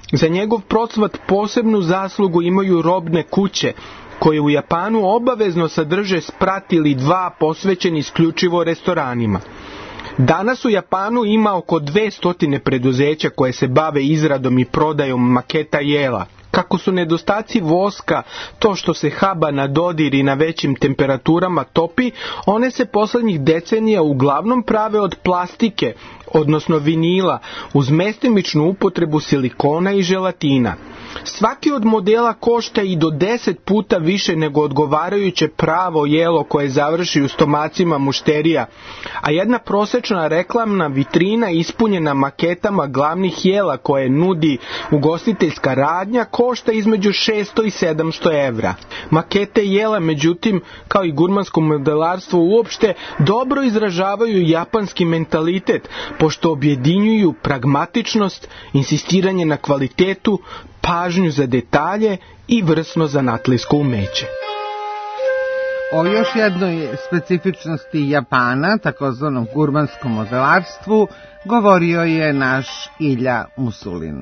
Za njegov procvat posebnu zaslugu imaju robne kuće, koje u Japanu obavezno sadrže sprat ili dva posvećeni isključivo restoranima. Danas u Japanu ima oko dvesta preduzeća koje se bave izradom i prodajom maketa jela. Kako su nedostaci voska to što se haba na dodir i na većim temperaturama topi, one se poslednjih decenija uglavnom prave od plastike, odnosno vinila, uz mestimičnu upotrebu silikona i želatina. Svaki od modela košta i do deset puta više nego odgovarajuće pravo jelo koje završi u stomacima mušterija, a jedna prosečna reklamna vitrina ispunjena maketama glavnih jela koje nudi ugostiteljska radnja košta između šesto i sedamsto evra. Makete jela, međutim, kao i gurmansko modelarstvo uopšte, dobro izražavaju japanski mentalitet, pošto objedinjuju pragmatičnost, insistiranje na kvalitetu, pažnju za detalje i vrsno zanatlijsko umeće. O još jednoj specifičnosti Japana, takozvanom gurmanskom modelarstvu, govorio je naš Ilja Musulin.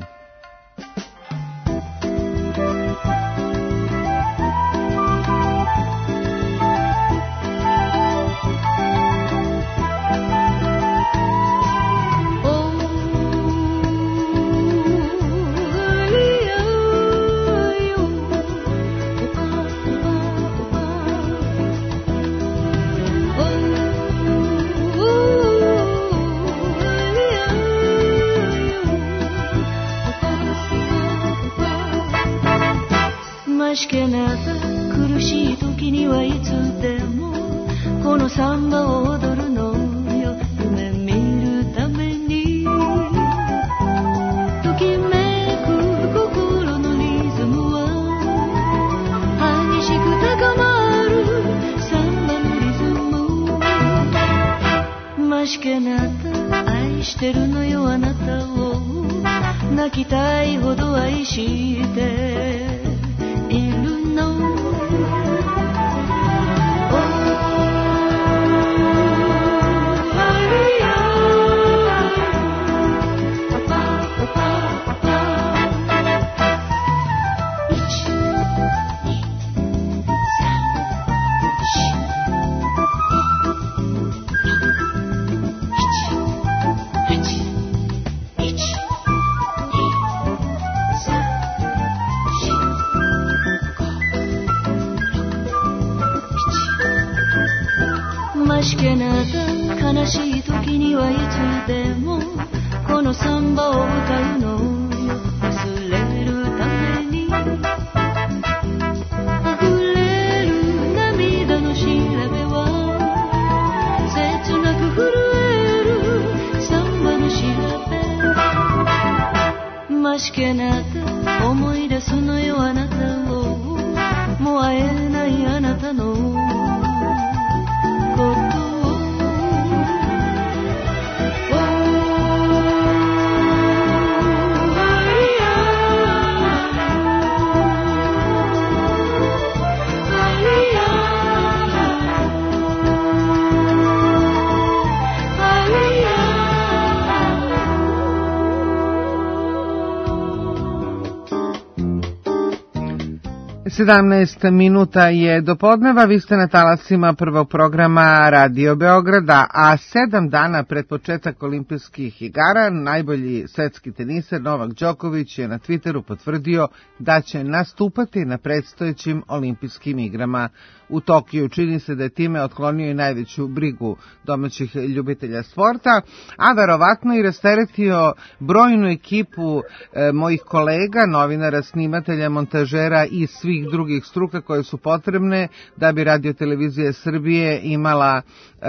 sedamnaest minuta je do podneva, vi ste na talasima prvog programa Radio Beograda, a sedam dana pred početak olimpijskih igara najbolji svetski teniser Novak Đoković je na Twitteru potvrdio da će nastupati na predstojećim olimpijskim igrama u Tokiju. Čini se da je time otklonio i najveću brigu domaćih ljubitelja sporta, a verovatno i rasteretio brojnu ekipu e, mojih kolega, novinara, snimatelja, montažera i svih drugih struka koje su potrebne da bi Radio-televizija Srbije imala e,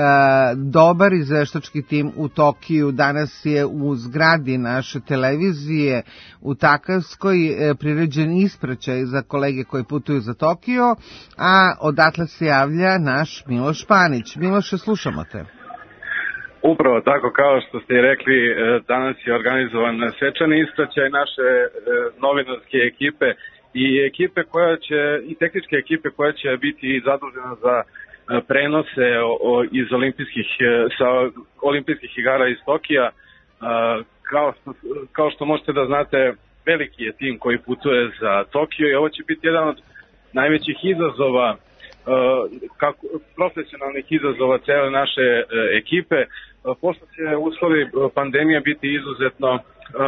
dobar izveštački tim u Tokiju. Danas je u zgradi naše televizije u Takavskoj e, priređen ispraćaj za kolege koji putuju za Tokio, a odatle se javlja naš Miloš Panić. Miloše, slušamo te. Upravo tako, kao što ste i rekli, danas je organizovan svečani ispraćaj naše novinarske ekipe i ekipe koja će, i tehničke ekipe koja će biti zadužena za prenose iz olimpijskih, sa olimpijskih igara iz Tokija. Kao što, kao što možete da znate, veliki je tim koji putuje za Tokio i ovo će biti jedan od najvećih izazova, kako, profesionalnih izazova cele naše ekipe, pošto će uslovi pandemije biti izuzetno,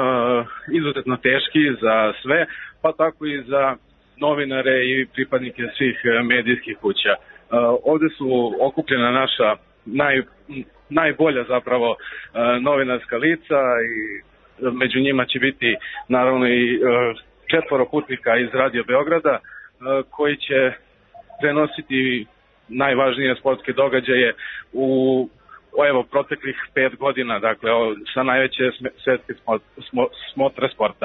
izuzetno teški za sve, pa tako i za novinare i pripadnike svih medijskih kuća. Ovde su okupljena naša naj, najbolja zapravo novinarska lica i među njima će biti naravno i četvoro putnika iz Radio Beograda koji će prenositi najvažnije sportske događaje u evo proteklih pet godina, dakle sa najveće svetske smotre sporta.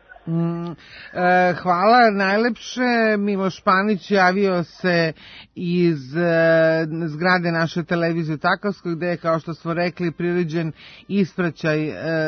Mm, e, hvala najlepše. Miloš Panić javio se iz e, zgrade naše televizije u Takovskoj, gde je, kao što smo rekli, priređen ispraćaj e,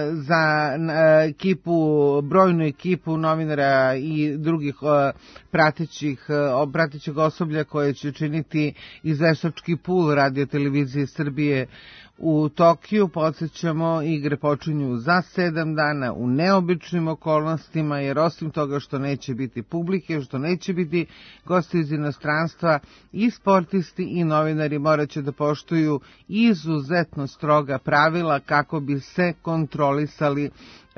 za e, ekipu, brojnu ekipu novinara i drugih e, pratećih, e, pratećeg osoblja koje će činiti izveštački pul Radio televizije Srbije u Tokiju. Podsjećamo, igre počinju za sedam dana u neobičnim okolnostima, jer osim toga što neće biti publike, što neće biti gosti iz inostranstva, i sportisti i novinari morat će da poštuju izuzetno stroga pravila kako bi se kontrolisali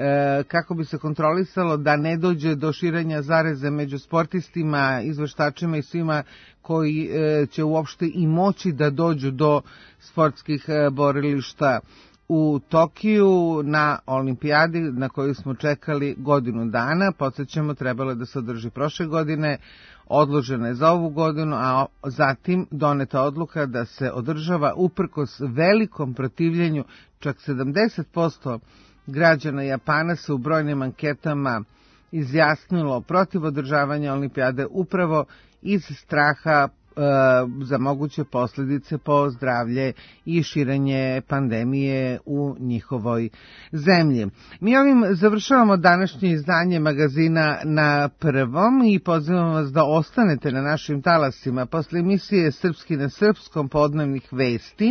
kako bi se kontrolisalo da ne dođe do širenja zaraze među sportistima, izveštačima i svima koji će uopšte i moći da dođu do sportskih borilišta u Tokiju na olimpijadi na koju smo čekali godinu dana. Podsjećamo, trebalo je da se održi prošle godine, odložena je za ovu godinu, a zatim doneta odluka da se održava uprkos velikom protivljenju. Čak sedamdeset posto građana Japana se u brojnim anketama izjasnilo protiv održavanja olimpijade upravo iz straha e, za moguće posljedice po zdravlje i širenje pandemije u njihovoj zemlji. Mi ovim završavamo današnje izdanje magazina Na prvom i pozivamo vas da ostanete na našim talasima. Posle emisije Srpski na srpskom, podnevnih vesti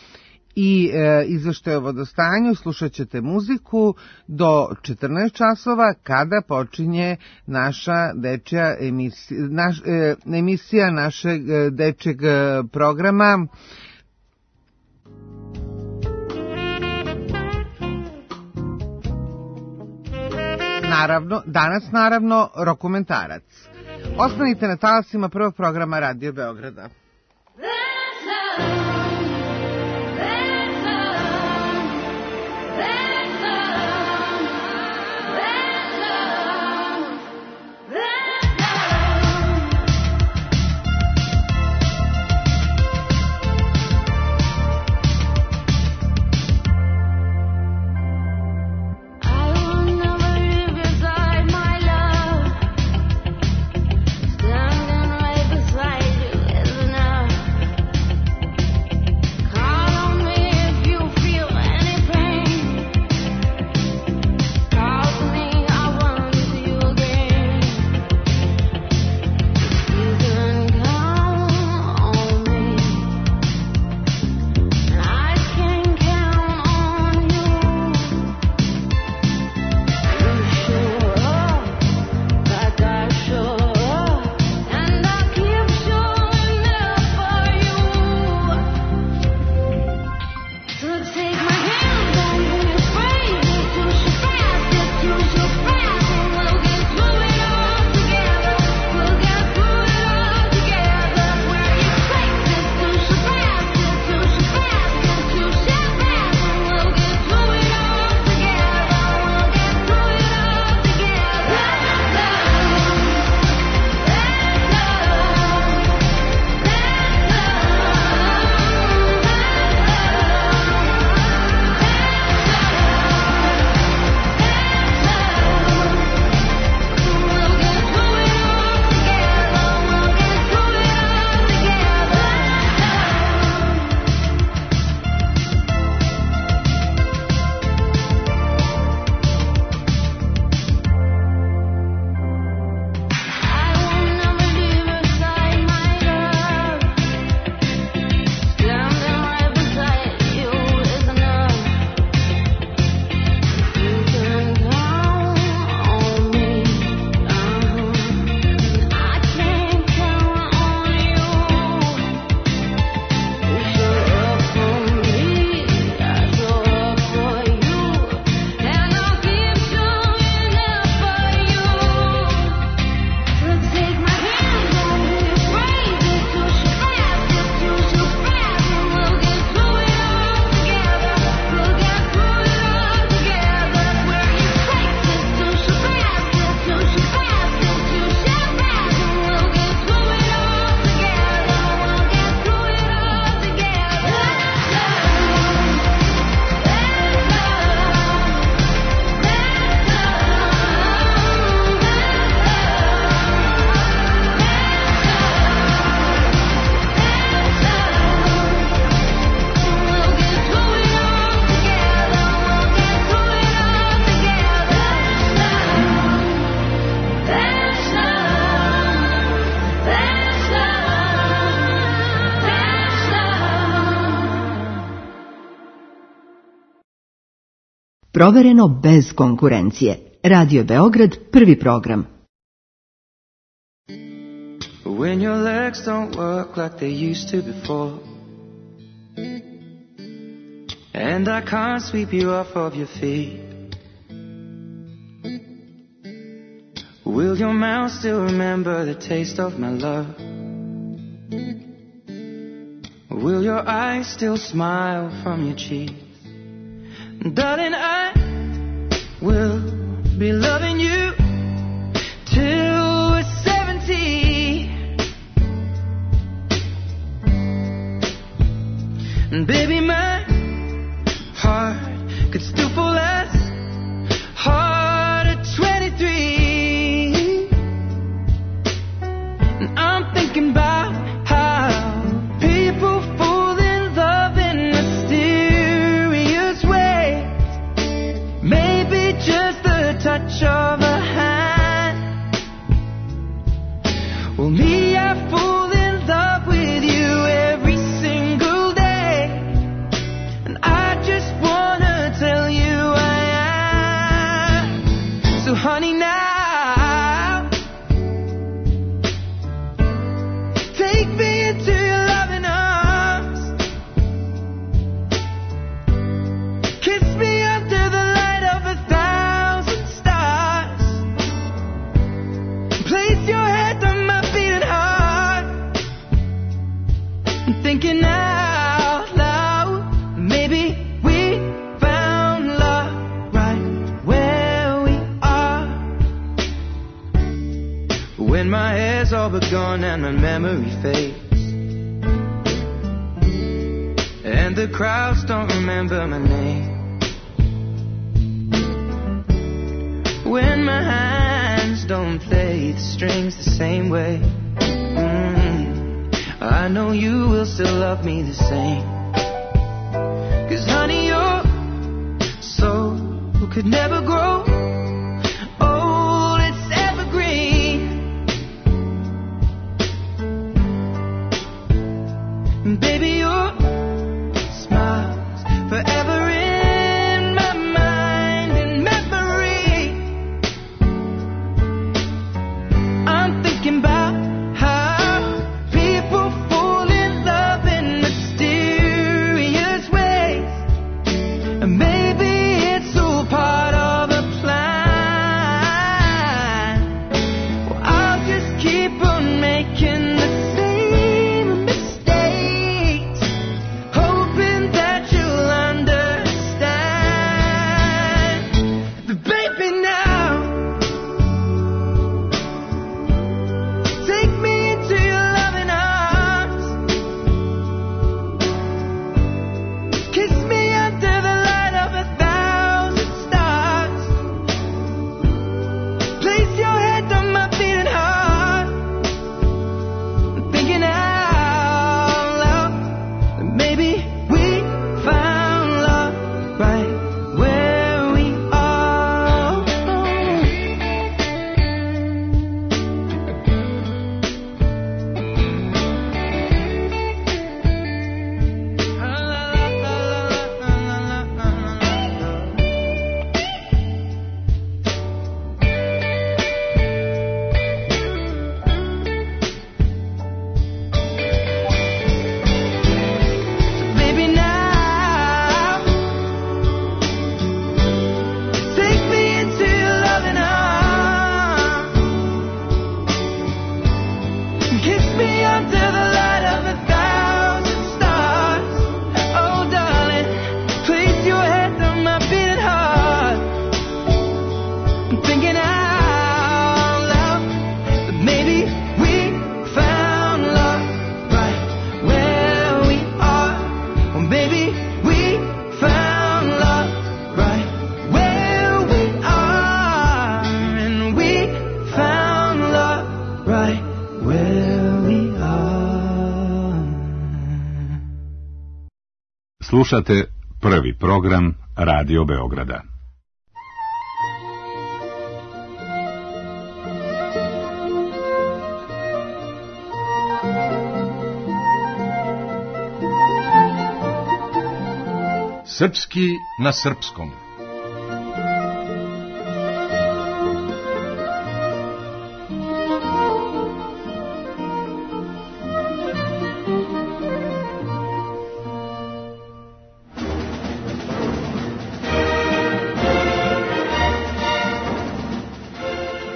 i e, izveštaje o vodostanju, slušat ćete muziku do četrnaest časova, kada počinje naša dečja emisija, naš, e, emisija našeg dečjeg programa naravno, danas naravno Rokomentarac. Ostanite na talasima prvog programa Radio Beograda. Standing right beside you is enough. Provereno bez konkurencije. Radio Beograd, prvi program. When your legs don't work like they used to before, and I can't sweep you off of your feet, will your mouth still remember the taste of my love? Will your eyes still smile from your cheeks? Darling, I will be loving you till we're seventy. And baby, my heart could still fall as hard at twenty-three. And I'm thinking about how people fall in love in mysterious ways. Maybe just the touch of a hand. Well, me, I fall in love with you every single day, and I just wanna tell you I am. So honey, now take me into your loving arms, kiss me under the light of a thousand stars, place your head on my beating heart. I'm thinking out loud, maybe we found love right where we are. When my hair's all but gone and my memory fades, and the crowds don't remember my name, when my hands don't play the strings the same way, mm, I know you will still love me the same. 'Cause honey, your soul could never grow old, it's evergreen. And baby, your smile's forever in my mind and memory. I'm thinking about how people fall in love in mysterious ways, and maybe it's all part of a plan. Well, I'll just keep on making the same mistakes, hoping that you'll understand. But baby, now take me into your loving arms, kiss me under the light of a thousand stars, place your head on my beating heart. I'm thinking out loud that maybe we found love right where we are. Baby, now take me into your loving arms, kiss me under the light of a thousand stars. Oh darling, place your head on my beating heart. I'm thinking out loud that maybe we found love right where we are. Or maybe we found love right where we are. And we found love right where we are. Slušate prvi program Radio Beograda. Srpski na srpskom.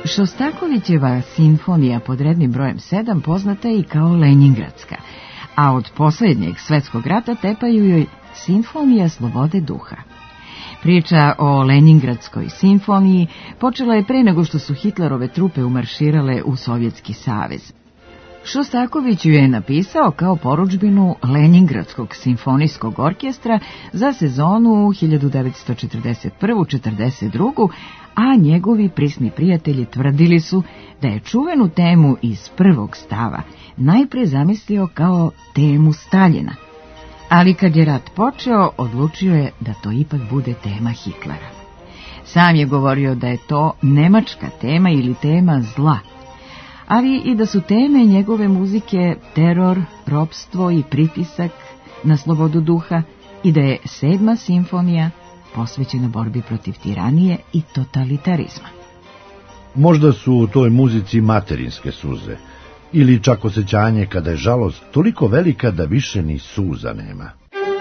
Šostakovićeva simfonija pod rednim brojem sedam poznata je i kao Leningradska, a od posljednjeg svetskog rata tepaju joj Simfonija slobode duha. Priča o Leningradskoj simfoniji počela je pre nego što su Hitlerove trupe umarširale u Sovjetski savez. Šostaković ju je napisao kao porudžbinu Leningradskog simfonijskog orkestra za sezonu hiljadu devetsto četrdeset prve četrdeset druge. a njegovi prisni prijatelji tvrdili su da je čuvenu temu iz prvog stava najpre zamislio kao temu Staljina. Ali kad je rat počeo, odlučio je da to ipak bude tema Hitlera. Sam je govorio da je to nemačka tema ili tema zla, ali i da su teme njegove muzike teror, ropstvo i pritisak na slobodu duha i da je sedma simfonija posvećena borbi protiv tiranije i totalitarizma. Možda su u toj muzici materinske suze, ili čak osjećanje kada je žalost toliko velika da više ni suza nema.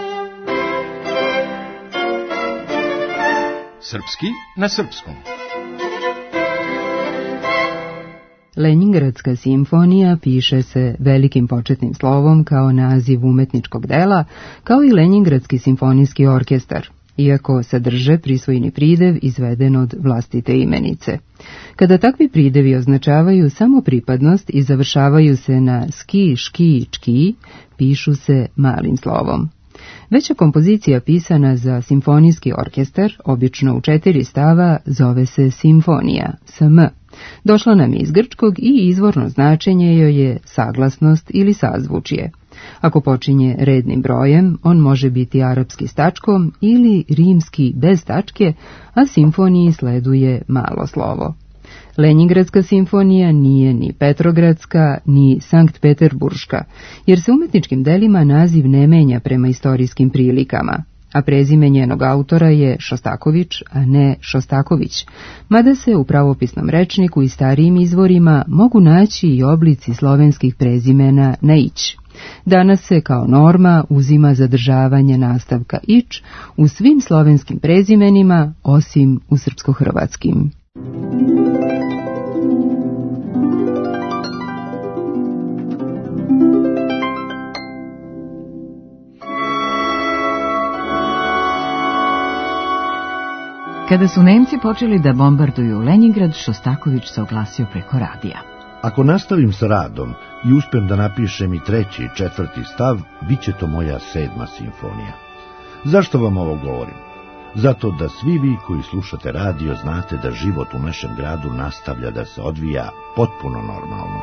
Srpski na srpskom. Leningradska simfonija piše se velikim početnim slovom kao naziv umetničkog dela, kao i Leningradski simfonijski orkestar, iako sadrže prisvojni pridev izveden od vlastite imenice. Kada takvi pridevi označavaju samo pripadnost i završavaju se na ski, ški, čki, pišu se malim slovom. Veća kompozicija pisana za simfonijski orkestar, obično u četiri stava, zove se simfonija, sm. Došla nam iz grčkog i izvorno značenje joj je saglasnost ili sazvučje. Ako počinje rednim brojem, on može biti arapski s tačkom ili rimski bez tačke, a simfoniji sleduje malo slovo. Leningradska simfonija nije ni Petrogradska, ni Sankt Peterburška, jer se umetničkim delima naziv ne menja prema istorijskim prilikama, a prezime njenog autora je Šostaković, a ne Šostaković, mada se u pravopisnom rečniku i starijim izvorima mogu naći i oblici slovenskih prezimena na ić. Danas se kao norma uzima zadržavanje nastavka ić u svim slovenskim prezimenima, osim u srpsko-hrvatskim. Kada su Nemci počeli da bombarduju Leningrad, Šostaković se oglasio preko radija. Ako nastavim sa radom i uspem da napišem i treći i četvrti stav, bit će to moja sedma simfonija. Zašto vam ovo govorim? Zato da svi vi koji slušate radio znate da život u našem gradu nastavlja da se odvija potpuno normalno.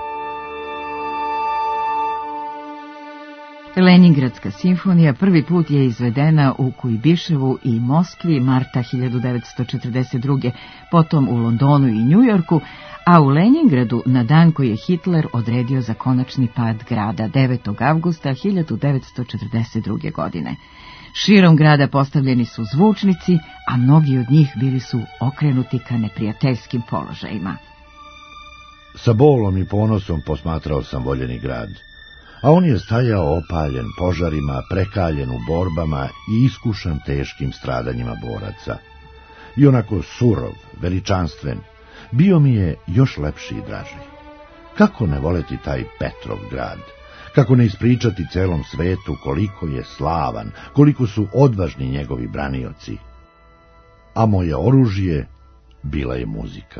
Leningradska simfonija prvi put je izvedena u Kujbiševu i Moskvi marta hiljadu devetsto četrdeset druge, potom u Londonu i Njujorku, a u Leningradu na dan koji je Hitler odredio za konačni pad grada devetog avgusta hiljadu devetsto četrdeset druge. godine. Širom grada postavljeni su zvučnici, a mnogi od njih bili su okrenuti ka neprijateljskim položajima. Sa bolom i ponosom posmatrao sam voljeni grad, a on je stajao opaljen požarima, prekaljen u borbama i iskušan teškim stradanjima boraca. I onako surov, veličanstven, bio mi je još lepši i draži. Kako ne voleti taj Petrov grad? Kako ne ispričati celom svetu koliko je slavan, koliko su odvažni njegovi branioci? A moje oružje bila je muzika.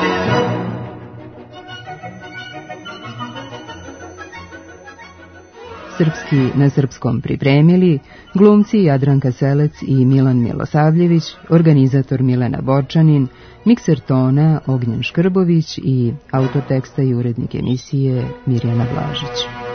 Srpski na srpskom pripremili glumci Jadranka Selec i Milan Milosavljević, organizator Milena Borčanin, mikser tona Ognjen Škrbović i autor teksta i urednik emisije Mirjana Blažić.